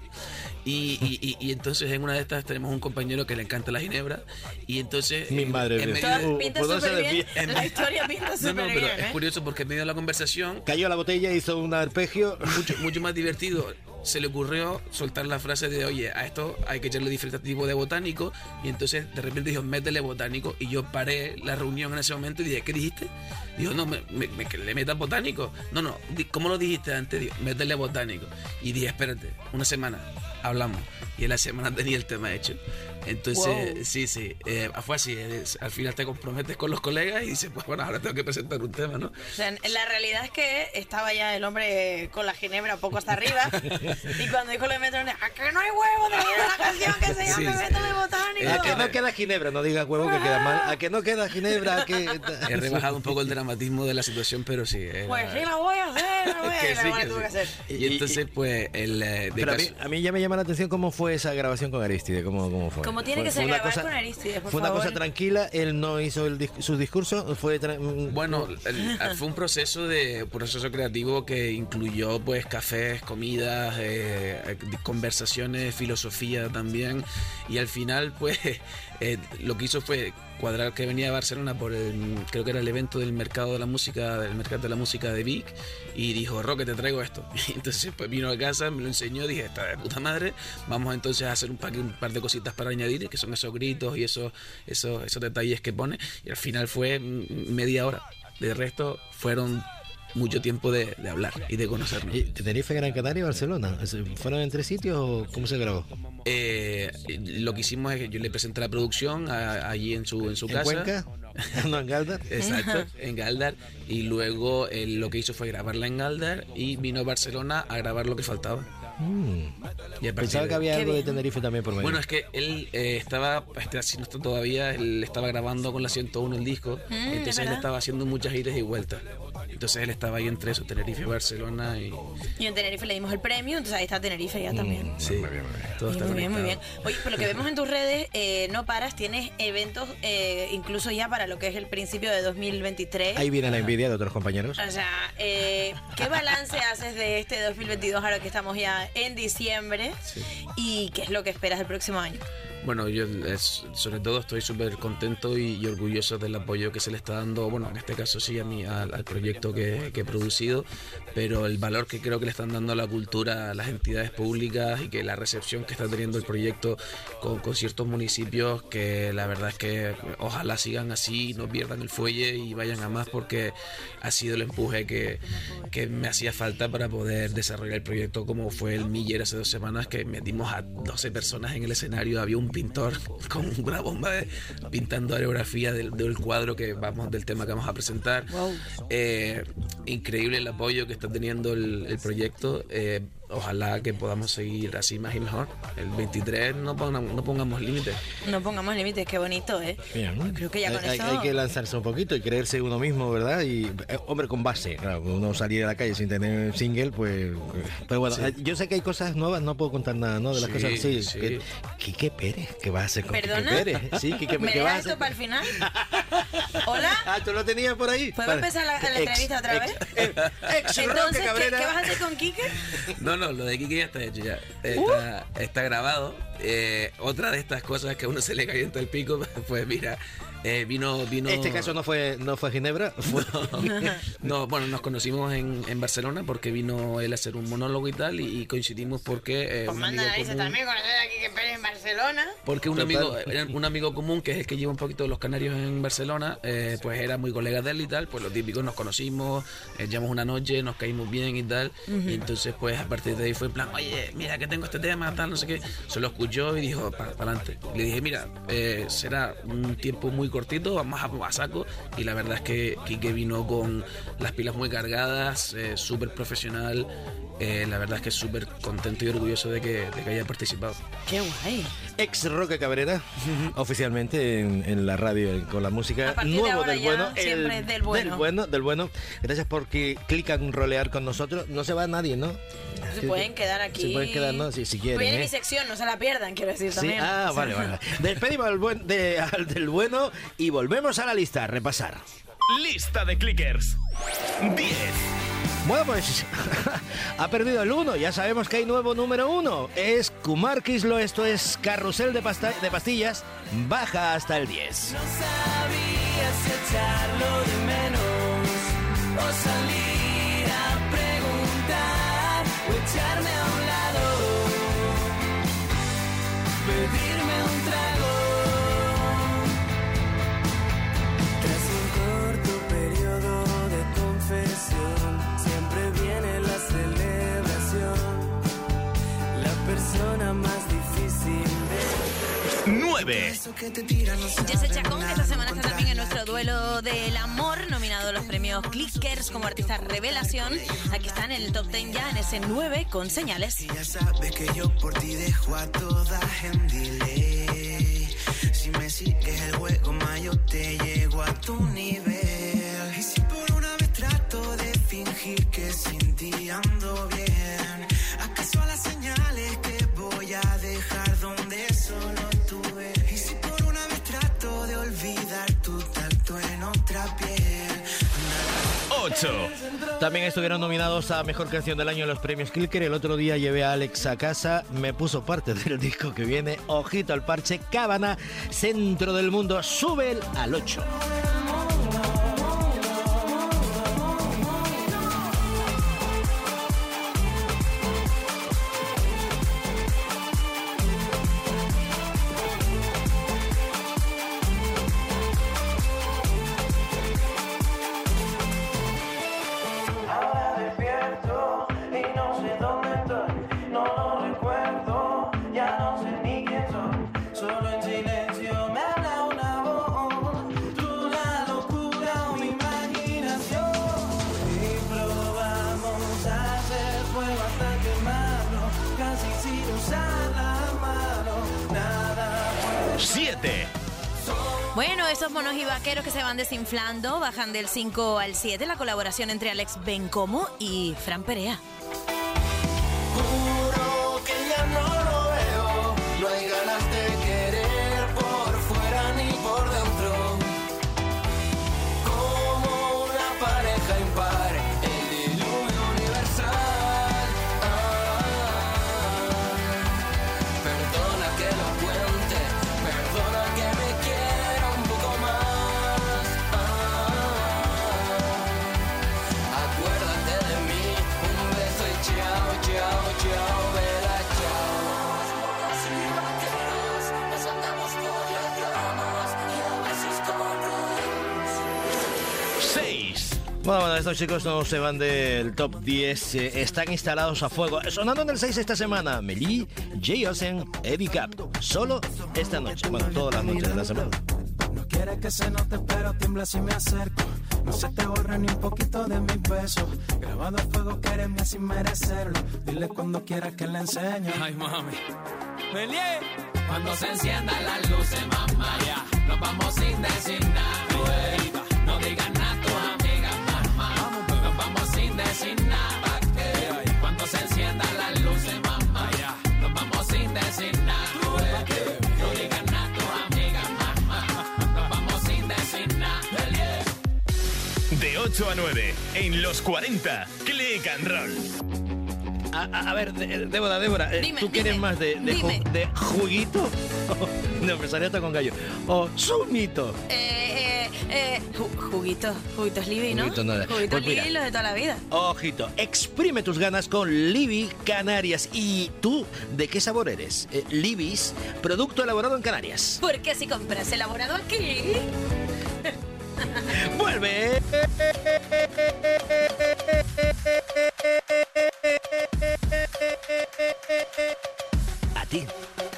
Y, y, y, y entonces en una de estas tenemos un compañero que le encanta la ginebra. Y entonces. Mi en- madre en mía. medio de- Todo pinta ¿puedo súper hacer de bien. pie? La historia pinta No, súper no, pero bien, es ¿eh? curioso porque en medio de la conversación, Cayó la botella, hizo un arpegio. mucho, mucho más divertido, se le ocurrió soltar la frase de, oye, a esto hay que echarle diferentes tipos de botánico. Y entonces de repente dijo, métele botánico. Y yo paré la reunión en ese momento y dije, ¿qué dijiste? Dijo, no, me, me- me- que le metas botánico. No, no, di- ¿cómo lo dijiste antes? Dijo, métele botánico. Y dije, espérate, una semana, hablamos. Y en la semana tenía el tema hecho. Entonces, Wow. sí, sí, eh, fue así. eh, al final te comprometes con los colegas y dices, pues bueno, ahora tengo que presentar un tema, ¿no? O sea, la realidad es que estaba ya el hombre con la ginebra poco hasta arriba. Y cuando dijo lo de Mételo, ¿a que no hay huevo de la canción que se llama Sí, sí. Mételo Botánico? A que no queda ginebra, no digas huevo que queda mal. A que no queda ginebra, a que. He rebajado un poco el dramatismo de la situación, pero sí. era- Pues sí, la voy a hacer, la voy a que hacer. sí, la que tuve que sí. hacer. Y entonces, pues, el eh, de Pero a mí, caso- a mí ya me llama la atención cómo fue esa grabación con Aristide, cómo, cómo fue. Como tiene Fue- que ser fue una grabar cosa- con Arístides, por Fue una favor. cosa tranquila, él no hizo el dis- su discurso, fue... tra- mm, Bueno, el- fue un proceso de un proceso creativo que incluyó pues cafés, comidas, eh, eh, conversaciones, filosofía también, y al final pues eh, lo que hizo fue cuadrar que venía a Barcelona por el, creo que era el evento del mercado de la música, del mercado de la música de Vic, y dijo, Roque, te traigo esto. Y entonces pues vino a casa, me lo enseñó, dije, está de puta madre, vamos entonces a hacer un par, un par de cositas para añadir, que son esos gritos y esos, esos, esos detalles que pone, y al final fue mm, media hora. De resto fueron mucho tiempo de, de hablar y de conocernos. ¿Y Tenerife, Gran Canaria y Barcelona? ¿Fueron en tres sitios o cómo se grabó? Eh, lo que hicimos es que yo le presenté la producción a- allí en su, en su ¿En casa. Cuenca? ¿No, en Galdar? Exacto, en Galdar. Y luego eh, lo que hizo fue grabarla en Galdar y vino a Barcelona a grabar lo que faltaba. Mm. Y a partir Pensaba de- que había Qué algo de bien. Tenerife también por medio. Bueno, es que él eh, estaba, este, si no está todavía, él estaba grabando con la ciento uno el disco, Mm, entonces ¿es él verdad? estaba haciendo muchas idas y vueltas. Entonces él estaba ahí entre eso, Tenerife, Barcelona y... Y en Tenerife le dimos el premio, entonces ahí está Tenerife ya también. Sí, todo Sí, está muy bien, muy bien. conectado. Oye, por lo que vemos en tus redes, eh, no paras, tienes eventos eh, incluso ya para lo que es el principio de dos mil veintitrés. Ahí viene la envidia de otros compañeros. O sea, eh, ¿qué balance haces de este dos mil veintidós ahora que estamos ya en diciembre? ¿Y qué es lo que esperas del próximo año? Bueno, yo es- sobre todo estoy súper contento y, y orgulloso del apoyo que se le está dando, bueno, en este caso sí a mí, al, al proyecto que, que he producido, pero el valor que creo que le están dando a la cultura, a las entidades públicas y que la recepción que está teniendo el proyecto con, con ciertos municipios, que la verdad es que ojalá sigan así, no pierdan el fuelle y vayan a más, porque ha sido el empuje que, que me hacía falta para poder desarrollar el proyecto, como fue el Miller hace dos semanas, que metimos a doce personas en el escenario, había un pintor con una bomba de- pintando aerografía del, del cuadro que vamos del tema que vamos a presentar. Eh, increíble el apoyo que está teniendo el, el proyecto. Eh, ojalá que podamos seguir así más y mejor. El veintitrés no pongamos, no pongamos límites. No pongamos límites, qué bonito, ¿eh? Bien. Yo creo que ya hay, con hay- eso... hay que lanzarse un poquito y creerse uno mismo, ¿verdad? Y, eh, hombre, con base. Claro, uno salir a la calle sin tener single, pues... eh, Pero bueno, eh, yo sé que hay cosas nuevas, no puedo contar nada, ¿no? De las Sí, cosas así. sí. Que, Quique Pérez, ¿qué va a hacer con ¿Perdona? Quique Pérez? Sí, Quique, ¿Me ¿qué va a dejas hacer? esto para el final? ¿Hola? Ah, ¿tú lo tenías por ahí? ¿Puedo Vale. empezar la, la Ex- entrevista otra ex- vez? eh, ex Roque Entonces, ¿qué, Cabrera. qué vas a hacer con Kike? No, no, lo de Kike ya está hecho ya. Está, está grabado. Eh, otra de estas cosas que a uno se le calienta el pico, pues mira, Eh, vino, vino... Este caso no fue, no fue Ginebra. Fue... No, bueno, nos conocimos en, en Barcelona porque vino él a hacer un monólogo y tal, y, y coincidimos porque... Eh, Pues un manda amigo la lista común- también, conocer aquí que Pérez en Barcelona. Porque un Total. amigo, un amigo común, que es el que lleva un poquito de los canarios en Barcelona, eh, pues era muy colega de él y tal, pues lo típico, nos conocimos, eh, llevamos una noche, nos caímos bien y tal, y entonces pues a partir de ahí fue en plan, oye, mira que tengo este tema, tal, no sé qué, se lo escuchó y dijo, para adelante. Le dije, mira, eh, será un tiempo muy cortito, vamos a, a saco, y la verdad es que Quique vino con las pilas muy cargadas, eh, súper profesional. Eh, la verdad es que súper contento y orgulloso de que, de que haya participado. Qué guay. Ex Roque Cabrera, oficialmente en, en la radio en- con la música. A partir de Nuevo ahora del ya bueno. siempre del bueno. Del bueno, del bueno. Gracias por que clican rolear con nosotros. No se va nadie, ¿no? Se Sí, pueden quedar aquí. Se pueden quedar, ¿no? Si, si quieren. Viene ¿eh? mi sección, no se la pierdan, quiero decir Sí, también. ah, vale, vale. Despedimos al, buen, de, al del bueno y volvemos a la lista a repasar. Lista de clickers. diez. Bueno, pues ha perdido el uno. Ya sabemos que hay nuevo número uno. Es Kumar Kislo, esto es Carrusel de, pasta- de Pastillas. Baja hasta el diez. No sabía si echarlo de menos o salir a preguntar o echarme a un lado, pedirme un trago. Tras un corto periodo de confesión, siempre viene la celebración, la persona más difícil de... nueve. Jesse Chacón, que esta semana está también en nuestro duelo del amor, nominado a los premios Clickers como artista revelación. Aquí está en el top diez ya, en ese nueve con Señales. Ya sabes que yo por ti dejo a todas en delay. Si me sigues el juego, más yo te llego a tu nivel. Y si por una vez trato de fingir que sin ti ando bien, ¿acaso a las señales que voy a dejar donde solo tú ves? Y si por una vez trato de olvidar tu tacto en otra piel. ocho. También estuvieron nominados a Mejor Canción del Año en los premios Clicker. El otro día llevé a Alex a casa, me puso parte del disco que viene. Ojito al parche, Cábana, Centro del Mundo, sube el al ocho. Ahora despierto y no sé dónde estoy, no lo recuerdo, ya no sé ni quién soy, solo en silencio me habla una voz, tú la locura o mi imaginación, y probamos a hacer fuego hasta quemarlo, casi sin usar la mano, nada puede siete. Bueno, esos monos y vaqueros que se van desinflando bajan del cinco al siete, la colaboración entre Alex Bencomo y Fran Perea. Juro que ya no lo veo, no hay ganas de querer por fuera ni por dentro. Como una pareja impar, el diluvio universal. Ah, perdona que lo cuente, perdona que me quiera un poco más. Ah, acuérdate de mí, un beso y chao, chao, chao, vela, chao. Nos andamos por las ramas y a veces como seis. Bueno, bueno, estos chicos no se van del top diez, eh, están instalados a fuego. Sonando en el seis esta semana, Meli, Jay Osen, Eddie Cap. Solo esta noche, bueno, todas las noches de la semana. No quieres que se note, pero tiembla si me acerco. No se te borra ni un poquito de mis besos. Grabado a fuego, quererme sin merecerlo. Dile cuando quieras que le enseñe. Ay, mami. Melie. Cuando se enciendan las luces, mamá, ya. Nos vamos sin decir nada. Güey. No digas nada a tus amigas, mamá. Nos vamos sin decir nada. ¿Qué? Cuando se enciendan las luces, mamá, ya. Nos vamos sin decir nada. Güey. No digas nada a tus amigas, mamá. Nos vamos sin decir nada. Melie. De ocho a nueve, en los cuarenta, Click and Roll. A, a- a ver, de- Débora, Débora, eh, Dime, ¿tú quieres dime, más de, de, ju- dime. de juguito? No, me salió hasta con gallo. O zumito. Eh, eh, eh, ju- juguito, juguitos Libby, ¿no? Juguito nada. Juguitos Pues mira. Libby, los de toda la vida. Ojito, exprime tus ganas con Libby Canarias. ¿Y tú de qué sabor eres? Eh, Libby's, producto elaborado en Canarias. Porque si compras elaborado aquí... ¡Vuelve! A ti.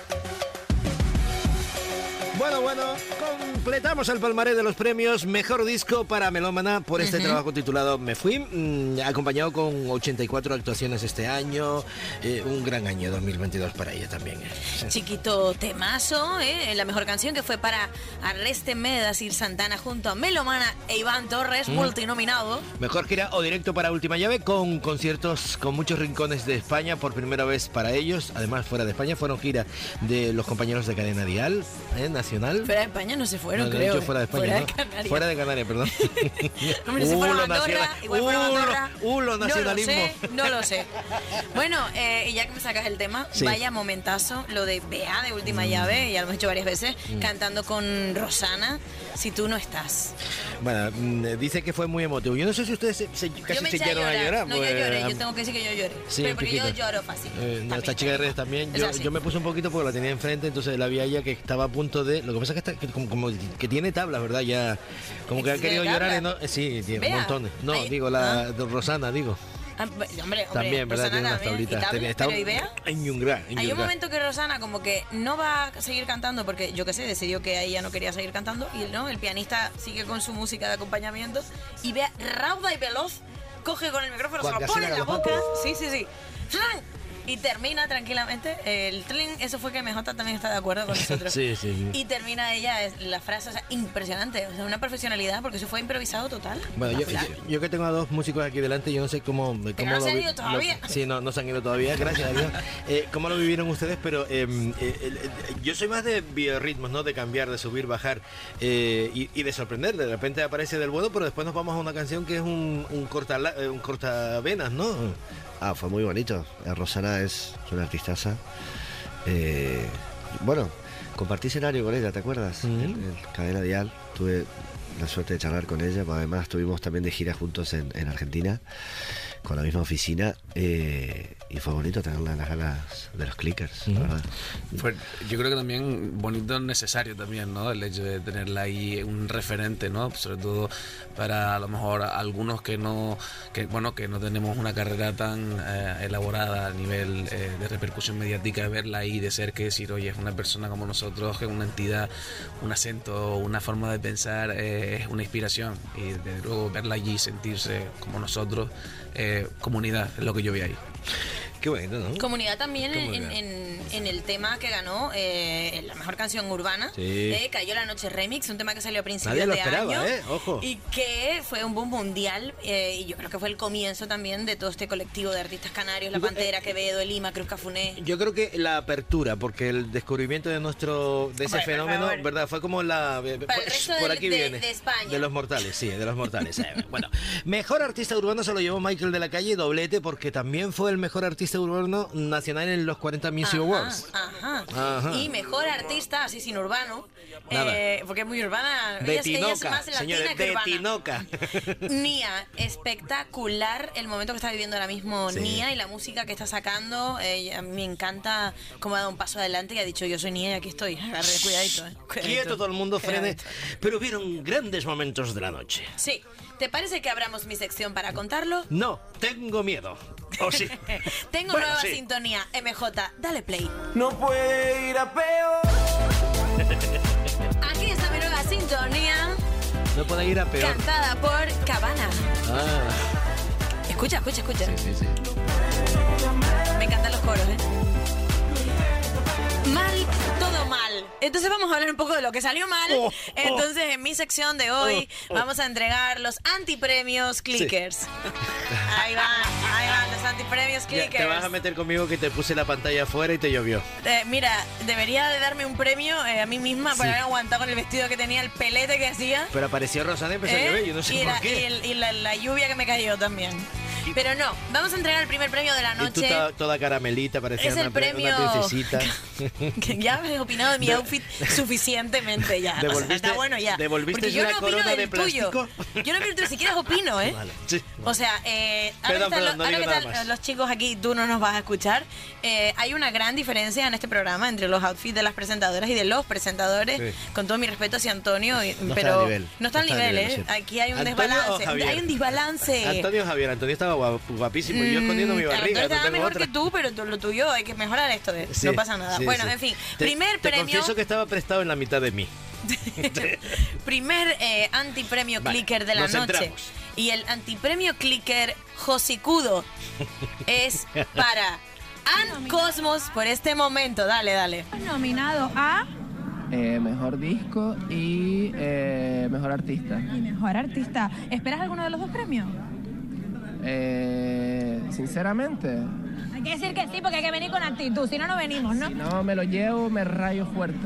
Bueno, bueno, completamos el palmarés de los premios Mejor Disco para Melómana por este Ujú. trabajo titulado Me Fui, mm, acompañado con ochenta y cuatro actuaciones este año, eh, un gran año dos mil veintidós para ella también. eh. Sí. Chiquito temazo, ¿eh? La mejor canción que fue para Arrésteme de Dacir Santana junto a Melomana e Iván Torres, Mm. multinominado. Mejor gira o directo para Última Llave con conciertos con muchos rincones de España por primera vez para ellos. Además, fuera de España fueron gira de los compañeros de Cadena Dial, ¿eh? Nacional. Fuera de España no se fueron, No, de creo. hecho, ¿eh? fuera de España, Fuera ¿no? de Canarias. Fuera de Canarias, perdón. Hombre, si fueron a Hulo Andorra, nacional- igual fueron a hulo- Andorra. hulo nacionalismo. No lo sé, no lo sé. Bueno, eh, y ya que me sacas el tema, Sí. vaya momentazo, lo de Bea de Última Llave, ya lo hemos hecho varias veces, Mm. cantando con Rosana, Si tú no estás. Bueno, mm, dice que fue muy emotivo. Yo no sé si ustedes se, se- casi yo me se eché a echaron a llorar. llorar. No, yo pues, lloré, ah, yo tengo que decir que yo lloré. Sí, pero un porque yo poquito. lloro fácil. Eh, También esta te chica de digo. redes también. Es Yo, así. yo me puse un poquito porque la tenía enfrente, entonces la vi a ella que estaba a punto de. Lo que pasa es que, está, que como, como que tiene tablas, ¿verdad? Ya. Como que ha ¿Tiene querido llorar. tablas? y no, eh, sí, tiene Vea. montones. No, Ahí- digo, la de Rosana, digo. Ah, hombre, hombre, También, ¿verdad? Rosana Tiene unas también. ¿Y tablitas. tablas? Tenía- estaba- Pero ¿y Bea? En Yungra, en Hay un Yungra. momento que Rosana como que no va a seguir cantando porque yo qué sé, decidió que ella no quería seguir cantando y no, el pianista sigue con su música de acompañamiento y Bea rauda y veloz coge con el micrófono, se Cuando lo así pone en la la boca. boca, sí, sí, sí, ¡flan! Y termina tranquilamente el tling, eso fue que M J también está de acuerdo con nosotros. Sí, sí, sí. Y termina ella, es la frase, o sea, impresionante, o sea, una profesionalidad porque eso fue improvisado total. Bueno, yo, Flan. yo- yo que tengo a dos músicos aquí delante, yo no sé cómo... cómo no se han vi- ido todavía. sí, no, no se han ido todavía, gracias a Dios. Eh, ¿Cómo lo vivieron ustedes? Pero eh, eh, eh, yo soy más de biorritmos, ¿no? De cambiar, de subir, bajar eh, y, y de sorprender. De repente aparece del bueno, pero después nos vamos a una canción que es un, un, corta, un cortavenas, ¿no? Ah, fue muy bonito. Eh, Rosana es una artistaza. Eh, bueno, compartí escenario con ella, ¿te acuerdas? Mm. En, en Cadena Dial. Tuve la suerte de charlar con ella. Además, estuvimos también de gira juntos en, en Argentina, con la misma oficina. Eh, y fue bonito tenerla en las galas de los clickers, la verdad. Fue- yo creo que también bonito, necesario también, ¿no? El hecho de tenerla ahí, un referente, ¿no? Sobre todo para a lo mejor algunos que no, que bueno, que no tenemos una carrera tan eh, elaborada a nivel eh, de repercusión mediática, verla ahí, de ser que decir, oye, es una persona como nosotros, que es una entidad, un acento, una forma de pensar, eh, es una inspiración. Y de luego verla allí, sentirse como nosotros, eh, comunidad, es lo que yo vi ahí. Qué bonito, ¿no? Comunidad también en, Comunidad. en- en el tema que ganó eh, la mejor canción urbana. Sí. Eh, Cayó la noche remix, un tema que salió a principios Nadie lo de esperaba, año. ¿eh? Ojo. Y que fue un boom mundial. eh, y yo creo que fue el comienzo también de todo este colectivo de artistas canarios, La Pantera, Quevedo, El Lima, Cruz Cafuné. Yo creo que la apertura, porque el descubrimiento de nuestro de ese Hombre, por fenómeno, favor. ¿verdad? Fue como la eh, Para el pues, resto por del- aquí de- viene de España. de los mortales, sí, de los mortales. Eh, bueno, mejor artista urbano se lo llevó Michael de la Calle, doblete, porque también fue el mejor artista urbano nacional en los cuarenta Music Ajá, Awards. ajá. Ajá. Y mejor artista, así sin urbano. Nada. eh, porque es muy urbana. De ella, es- ella es Tinoca, más latina señores, que de urbana. Tinoca. Nia, espectacular el momento que está viviendo ahora mismo Sí. Nia y la música que está sacando. Eh, a mí me encanta cómo ha dado un paso adelante y ha dicho, yo soy Nia y aquí estoy. Agarre, cuidadito. Eh. Cuidadito. Quieto todo el mundo, frene. Cuidadito. Pero hubieron grandes momentos de la noche. Sí. ¿Te parece que abramos mi sección para contarlo? No, tengo miedo. ¿O sí? Tengo Bueno, nueva sí. sintonía. M J, dale play. No puede ir a peor. Aquí está mi nueva sintonía, No puede ir a peor. cantada por Cabana. Ah, Escucha, escucha, escucha. sí, sí. Me encantan los coros, ¿eh? Mal, todo mal. Entonces vamos a hablar un poco de lo que salió mal. Oh, oh. Entonces en mi sección de hoy Oh, oh. vamos a entregar los antipremios clickers. Ahí van, ahí van los antipremios Ya, clickers. te vas a meter conmigo que te puse la pantalla afuera y te llovió. Eh, mira, debería de darme un premio eh, a mí misma por Sí. haber aguantado con el vestido que tenía, el pelete que hacía. Pero apareció Rosana y empezó a ¿eh? llover, yo no sé y por la, qué. y el- y la- la lluvia que me cayó también. Pero no, vamos a entregar el primer premio de la Y tú noche. toda, toda caramelita, parecía Es una, el pre- premio- una princesita. Que ya has opinado de mi outfit suficientemente ya. O sea, Devolviste- está bueno ya. devolviste Porque yo una no opino corona del de tuyo. plástico. Yo no opino, si quieres opino, ¿eh? Vale, sí. O sea, eh, ahora, Perdón, que están, perdón, los, no ahora digo que nada están más. los chicos aquí, tú no nos vas a escuchar. Eh, hay una gran diferencia en este programa entre los outfits de las presentadoras y de los presentadores. Sí. Con todo mi respeto hacia Antonio, y- No está pero al nivel. no está al No está al nivel, nivel, ¿eh? lo siento. Aquí hay un ¿Antonio o desbalance. Javier? Hay un desbalance. Antonio Javier, Antonio estaba guap- guapísimo y yo escondiendo mi Mm, barriga. Antonio no estaba tengo mejor otra. que tú, pero tú- lo tuyo hay que mejorar esto. De, Sí, no pasa nada. sí, bueno, sí. en fin. Te- primer te premio. confieso que estaba prestado en la mitad de mí. Primer eh, antipremio Vale, clicker de la nos noche. centramos. Y el antipremio clicker Josicudo es para Ann Cosmos por este momento. Dale, dale. Nominado a Eh, mejor disco y eh, mejor artista. y mejor artista. ¿Esperas alguno de los dos premios? Eh, sinceramente, Hay que decir que sí, porque hay que venir con actitud. Si no, no venimos, ¿no? si no me lo llevo, me rayo fuerte.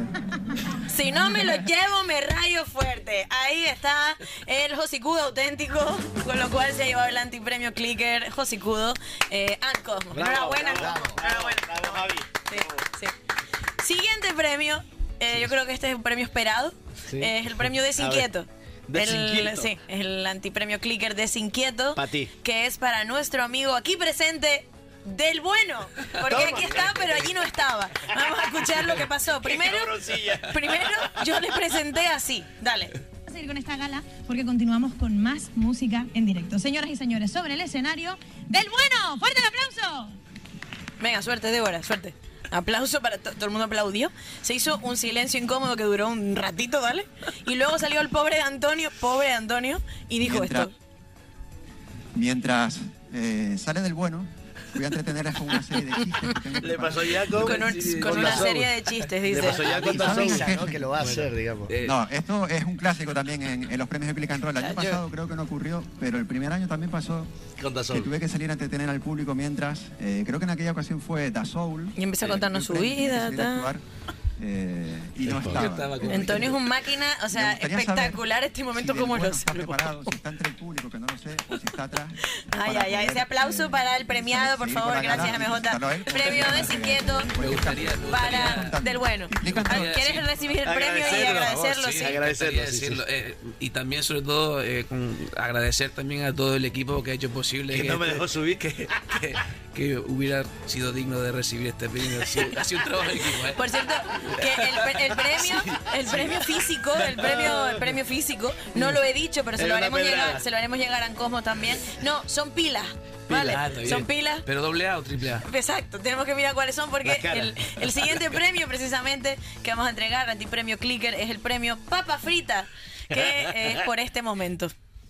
Si no me lo llevo, me rayo fuerte. Ahí está el Josicudo auténtico, con lo cual se ha llevado el antipremio clicker Josicudo. Eh, Ann Cosmos. Bravo, Enhorabuena. bravo, Enhorabuena. bravo, Javi. Sí, sí. Siguiente premio. Eh, yo creo que este es un premio esperado. Sí. Eh, es el premio Desinquieto. El, Desinquieto. sí, es el antipremio clicker Desinquieto. Pa' ti. Que es para nuestro amigo aquí presente, Del Bueno. Porque aquí está, pero allí no estaba. Vamos a escuchar lo que pasó. Primero, primero yo le presenté así. Dale. Vamos a seguir con esta gala porque continuamos con más música en directo. Señoras y señores, sobre el escenario, Del Bueno. ¡Fuerte el aplauso! Venga, suerte, Débora, suerte. Aplauso para to- todo el mundo aplaudió. Se hizo un silencio incómodo que duró un ratito, ¿vale? Y luego salió el pobre Antonio, pobre Antonio, y dijo Mientras- esto. Mientras eh, sale Del Bueno, voy a entretenerles con una serie de chistes que tengo Le pasó ya con, Con, un- sí, con con una Dazón. serie de chistes, Le dice. pasó ya con Dazón. Avisa, ¿no? Que lo va a hacer, digamos. Eh, No, esto es un clásico también en, en los premios de Click and Roll. El año Ya, yo- pasado creo que no ocurrió, pero el primer año también pasó Con que Dazón. tuve que salir a entretener al público mientras, eh, creo que en aquella ocasión fue Da Soul. Y empezó a contarnos su tuve que vida, salir a tal. actuar, eh, y no Yo estaba. estaba con- Antonio es un máquina, o sea, Me gustaría espectacular saber este momento si como Del lo Bueno está salvó. preparado, si está entre el público, que no lo sé, o si está atrás. Ay, para ay, ay, poder, ese aplauso eh, para el premiado, por sí, favor, por la gracias gala, M J. felicitarlo a él. Premio Desinquieto Me gustaría, me para gustaría- Del Bueno. Click and Roll. ¿Quieres Sí. recibir el premio y Agradecerlo, agradecerlo? Sí, Sí. me Agradecerlo, encantaría sí, decirlo. Eh, y también, sobre todo, eh, con- agradecer también a todo el equipo que ha hecho posible Que no me este- dejó subir. que, que, que hubiera sido digno de recibir este premio. Ha sido, ha sido un trabajo de equipo. ¿eh? Por cierto, que el, pre- el premio, el premio físico, el premio, el premio físico, no lo he dicho, pero se Era lo una haremos pedrada. llegar, se lo haremos llegar a Ancosmo también. No, son pilas, ¿vale? Ah, está bien. Son pilas. ¿Pero doble A o triple A? Exacto, tenemos que mirar cuáles son porque Las caras. el, el siguiente premio precisamente que vamos a entregar, antipremio Clicker, es el premio Papa Frita, que es por este momento.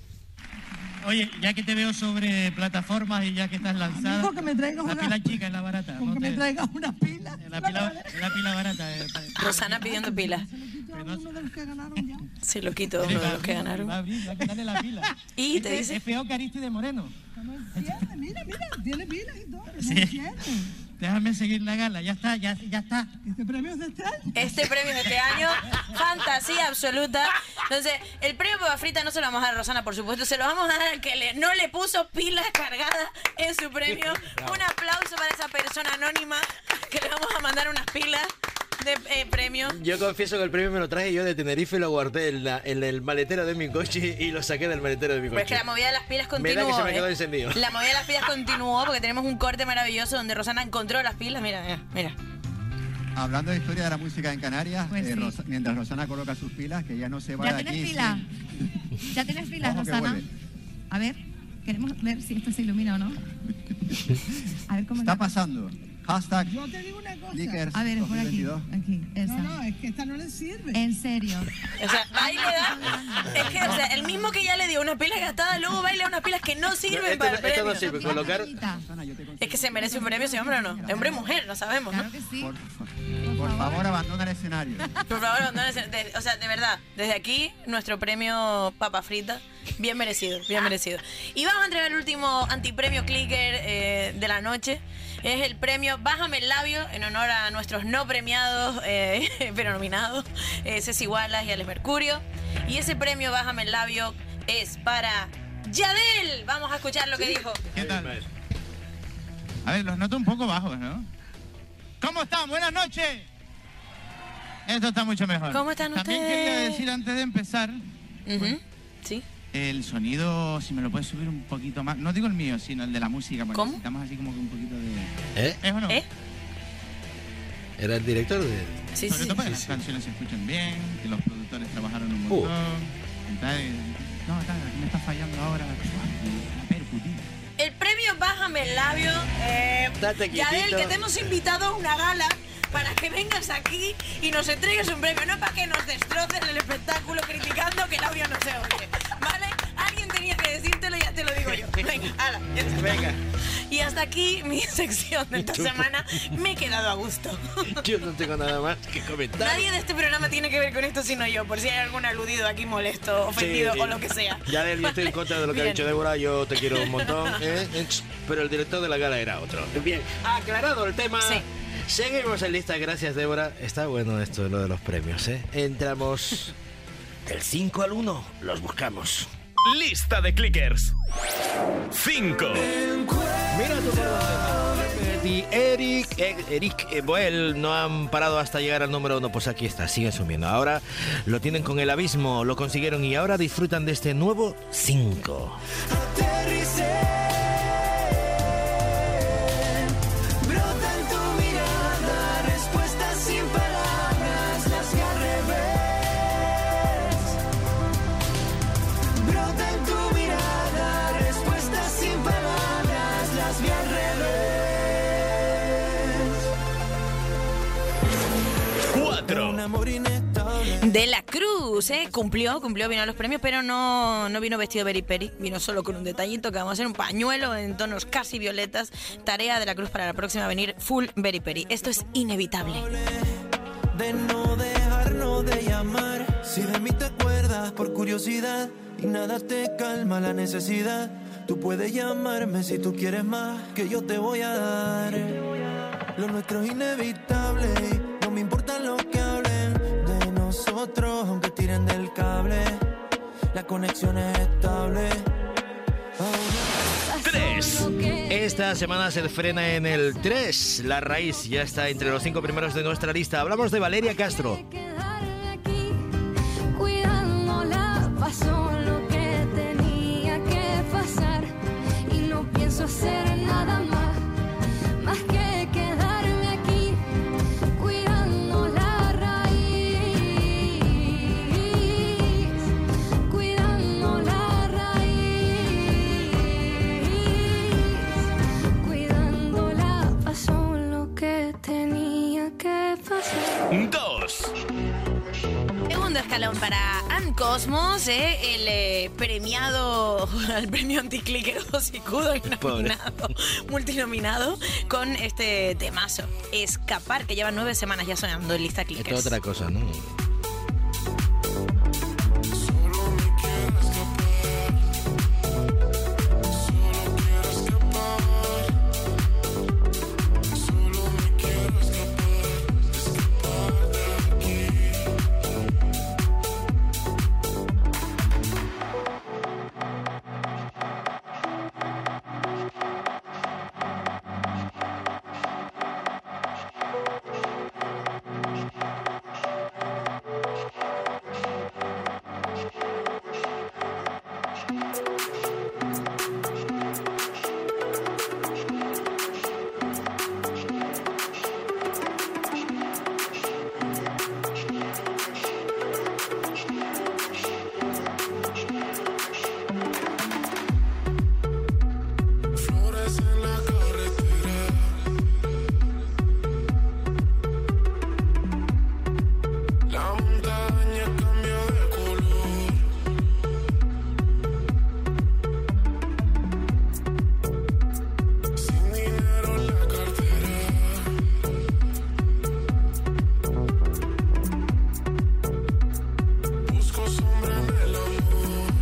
Oye, ya que te veo sobre plataformas y ya que estás lanzada, que me traigas la una- pila chica es la barata. Con ¿no? que me Te- traigas una pila. la, pila, la pila barata. eh, Rosana pidiendo pilas. pero no- Uno de los que ganaron ya. Se lo quito uno de los que ganaron. Va a abrir, hay que darle la pila. Y Este te dice, Es peor que Aristide Moreno. No entiende, mira, mira, tiene pilas y todo. No Sí. entiende. Déjame seguir la gala. Ya está, ya, ya está. Este premio es de este año. este premio de este año, fantasía absoluta. Entonces, el premio Papa Frita no se lo vamos a dar a Rosana, por supuesto, se lo vamos a dar al que le, no le puso pilas cargadas en su premio. Un aplauso para esa persona anónima que le vamos a mandar unas pilas de eh, premio. Yo confieso que el premio me lo traje yo de Tenerife y lo guardé en, la- en el maletero de mi coche y lo saqué del maletero de mi Pero es coche. que la movida de las pilas Me da continuó. que se me ¿eh? quedó encendido. La movida de las pilas continuó porque tenemos un corte maravilloso donde Rosana encontró las pilas. Mira, mira, mira. Hablando de historia de la música en Canarias, Pues eh, sí. Rosa- mientras Rosana coloca sus pilas, que ya no se va ¿Ya de aquí. tienes fila? sin- ¿Ya tienes filas, Ojo que Rosana? vuelve. A ver, queremos ver si esto se ilumina o no. A ver cómo Está pasando. Hashtag Yo te digo una cosa. Lickers A ver, es por aquí. dos mil veintidós. Aquí, esa. No, no, es que esta no le sirve. En serio. O sea, va y le da. Es que, o sea, el mismo que ya le dio unas pilas gastadas, luego va y le da unas pilas que no sirven Esto para no- el esto no premio. sirve, colocar... Rosana, yo te consigo- Es que se merece un premio ese hombre o no. Es hombre o mujer, no sabemos, ¿no? Claro que sí. Por, por- por favor, abandona el escenario. Por favor, abandónense. De- o sea, de verdad, desde aquí, nuestro premio Papa Frita, bien merecido, bien merecido. Y vamos a entregar el último antipremio Clicker eh, de la noche. Es el premio Bájame el labio, en honor a nuestros no premiados, eh, pero nominados, eh, Ceci Wallace y Alex Mercurio. Y ese premio Bájame el labio es para Yadel. Vamos a escuchar lo que dijo. ¿Qué tal? A ver, los noto un poco bajos, ¿no? ¿Cómo están? Buenas noches. Esto está mucho mejor. ¿Cómo están También ustedes? quería decir antes de empezar, Ujú, sí. el sonido, si me lo puedes subir un poquito más. No digo el mío, sino el de la música. Porque ¿Cómo? necesitamos así como que un poquito de... ¿Eh? ¿Es o no? ¿Eh? Era el director de... Sí, Sobre sí. todo para que Sí, las sí. canciones se escuchen bien, que los productores trabajaron un Uh. montón. Y tal, y- no, tal, aquí me está fallando ahora. La percu, tío. El premio Bájame el labio. Eh, Date Yadel, quietito. que te hemos invitado a una gala para que vengas aquí y nos entregues un premio, no para que nos destroces el espectáculo criticando que el audio no se oye, ¿vale? Alguien tenía que decírtelo, ya te lo digo yo. Venga, hala, ya está. Venga. Y hasta aquí mi sección de esta semana. Me he quedado a gusto. Yo no tengo nada más que comentar. Nadie de este programa tiene que ver con esto sino yo, por si hay algún aludido aquí molesto, ofendido Sí, o lo que sea. Ya, yo estoy en contra de lo que ha Bien. dicho Débora, yo te quiero un montón, ¿eh? Pero el director de la gala era otro. Bien, aclarado el tema. Sí. Seguimos en lista, gracias Débora. Está bueno esto, lo de los premios, ¿eh? Entramos del cinco al uno, los buscamos. Lista de clickers. cinco. Mira tu y Eric, eh, Eric eh, Boel no han parado hasta llegar al número uno. Pues aquí está, siguen subiendo. Ahora lo tienen con El Abismo, lo consiguieron y ahora disfrutan de este nuevo cinco. Brota en tu mirada, respuestas sin palabras, las que al revés. Brota en tu mirada, respuestas sin palabras, las vi al revés. cuatro. Un amor inestable. De la Cruz, ¿eh? Cumplió, cumplió, vino a los premios, pero no, no vino vestido Berry Peri. Vino solo con un detallito que vamos a hacer, un pañuelo en tonos casi violetas. Tarea de la Cruz para la próxima, venir full Berry Peri. Esto es inevitable. De no dejarnos de llamar. Si de mí te acuerdas por curiosidad y nada te calma la necesidad, tú puedes llamarme si tú quieres más, que yo te voy a dar. Lo nuestro es inevitable, no me importa lo que hablen de nosotros, aunque tiren del cable, la conexión es estable. tres. Esta semana se frena en el tres. La Raíz ya está entre los cinco primeros de nuestra lista. Hablamos de Valeria Castro. Cuidándola, pasó lo que tenía que pasar y no pienso hacer nada más, más que quedarme aquí cuidando la raíz, cuidando la raíz, cuidándola, pasó lo que tenía que pasar. dos. Segundo escalón para Ann Cosmos, ¿eh? El eh, premiado, el premio anticlicker Hocicudo, nominado, multinominado, con este temazo, Escapar, que lleva nueve semanas ya sonando en lista Esto es clickers. otra cosa, ¿no? Flores en la carretera, la montaña cambió de color. Sin dinero en la cartera, busco sombra en el amor.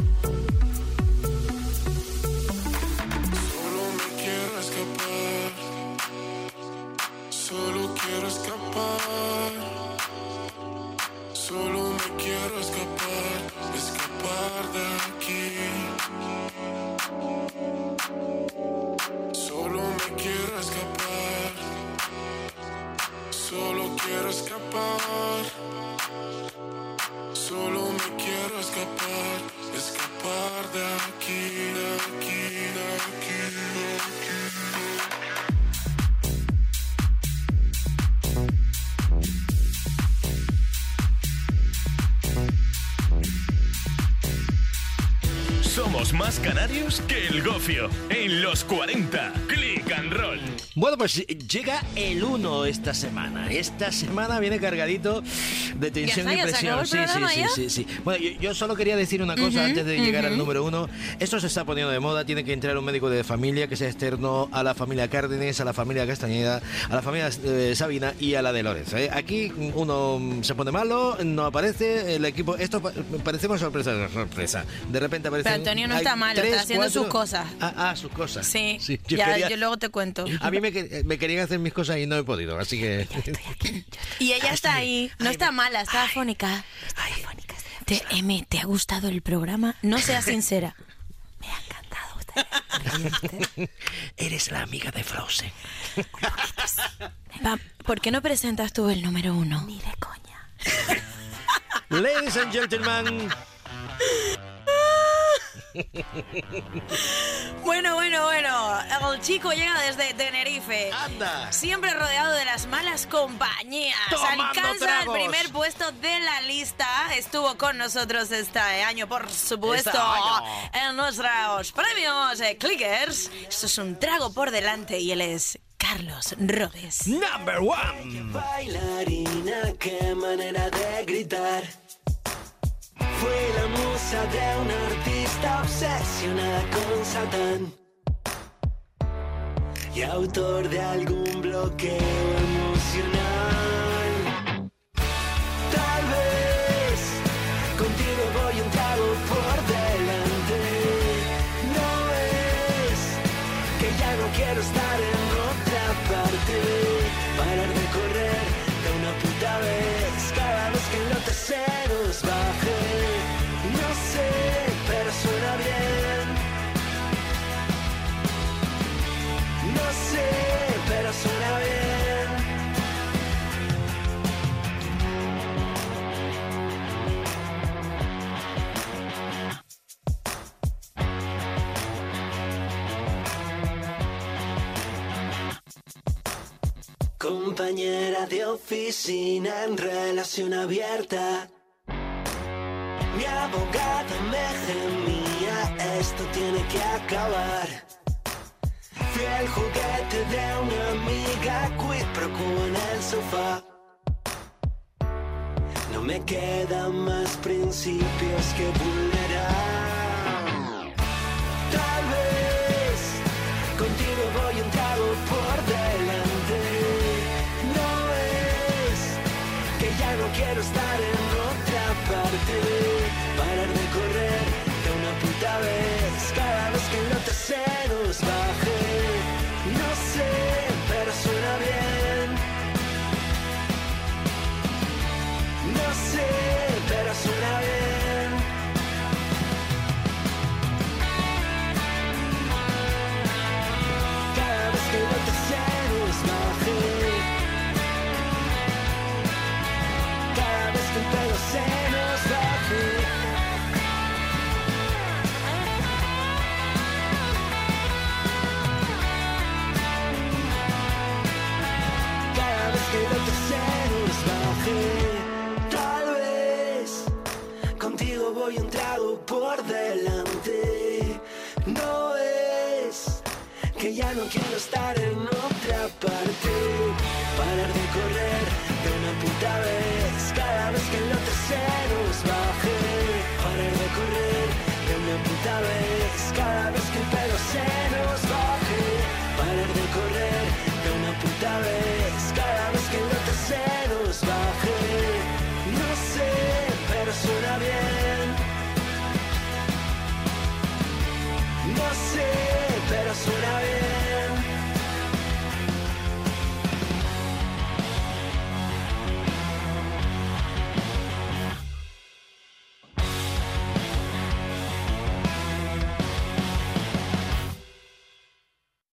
Solo me quiero escapar, solo quiero escapar, solo me quiero escapar, escapar de aquí. quiero escapar. Solo me quiero escapar. Escapar de aquí, de aquí, de aquí, de aquí. Somos más canarios que el gofio. En los cuarenta, Click and Roll. Bueno, pues llega el uno esta semana. Esta semana viene cargadito de tensión ¿Ya y está? ¿Ya se acabó presión. el Sí, sí, programa sí, ya? sí, sí. Bueno, yo, yo solo quería decir una cosa Ujú, antes de llegar ujú. al número uno. Esto se está poniendo de moda. Tiene que entrar un médico de familia que sea externo a la familia Cárdenes, a la familia Castañeda, a la familia eh, Sabina y a la de Lórez. ¿eh? Aquí uno se pone malo, no aparece el equipo. Esto pa- parecemos sorpresa, sorpresa. De repente aparece. Pero Antonio no está malo, está haciendo sus cosas. Ah, ah, sus cosas. Sí, yo ya, quería- yo luego te cuento. A mí me, que- me querían hacer mis cosas y no he podido, así que... Y ella está ahí, no está mala, está afónica. Está afónica. Te, M, ¿te ha gustado el programa? No seas sincera. Eres la amiga de Frozen. Va, ¿por qué no presentas tú el número uno? Ni de coña. Ladies and gentlemen. Bueno, bueno, bueno. El chico llega desde Tenerife. ¡Anda! Siempre rodeado de las malas compañías. Tomando Alcanza tragos. el primer puesto de la lista. Estuvo con nosotros este año, por supuesto, Este año. en nuestros premios eh, Clickers. Esto es un trago por delante y él es Carlos Rodes. Number one. Bailarina, qué manera de gritar. Fue la musa de una artista obsesionada con Satán y autor de algún bloqueo emocional. Tal vez contigo voy un trago por delante. No es que ya no quiero estar en otra parte. Parar de correr de una puta vez cada vez que el lote se nos baje. No sé, pero suena bien. No sé, pero suena bien. Compañera de oficina en relación abierta. Mi abogada me gemía, esto tiene que acabar. Fui el juguete de una amiga, quid pro quo en el sofá. No me quedan más principios que vulnerar. Tal vez contigo voy un trago por delante. No es que ya no quiero estar en otra parte. Parar de correr de una puta vez cada vez que el lote se nos baje. No sé, pero suena bien. No sé, pero suena bien. Cada vez que el lote se nos baje. Cada vez que el pelo se nos baje. Cada vez que el lote se nos baje. Tal vez contigo voy un trago por delante. No es que ya no quiero estar en otra parte. Parar de correr de una puta vez cada vez que el lote se nos baje. Parar de correr de una puta vez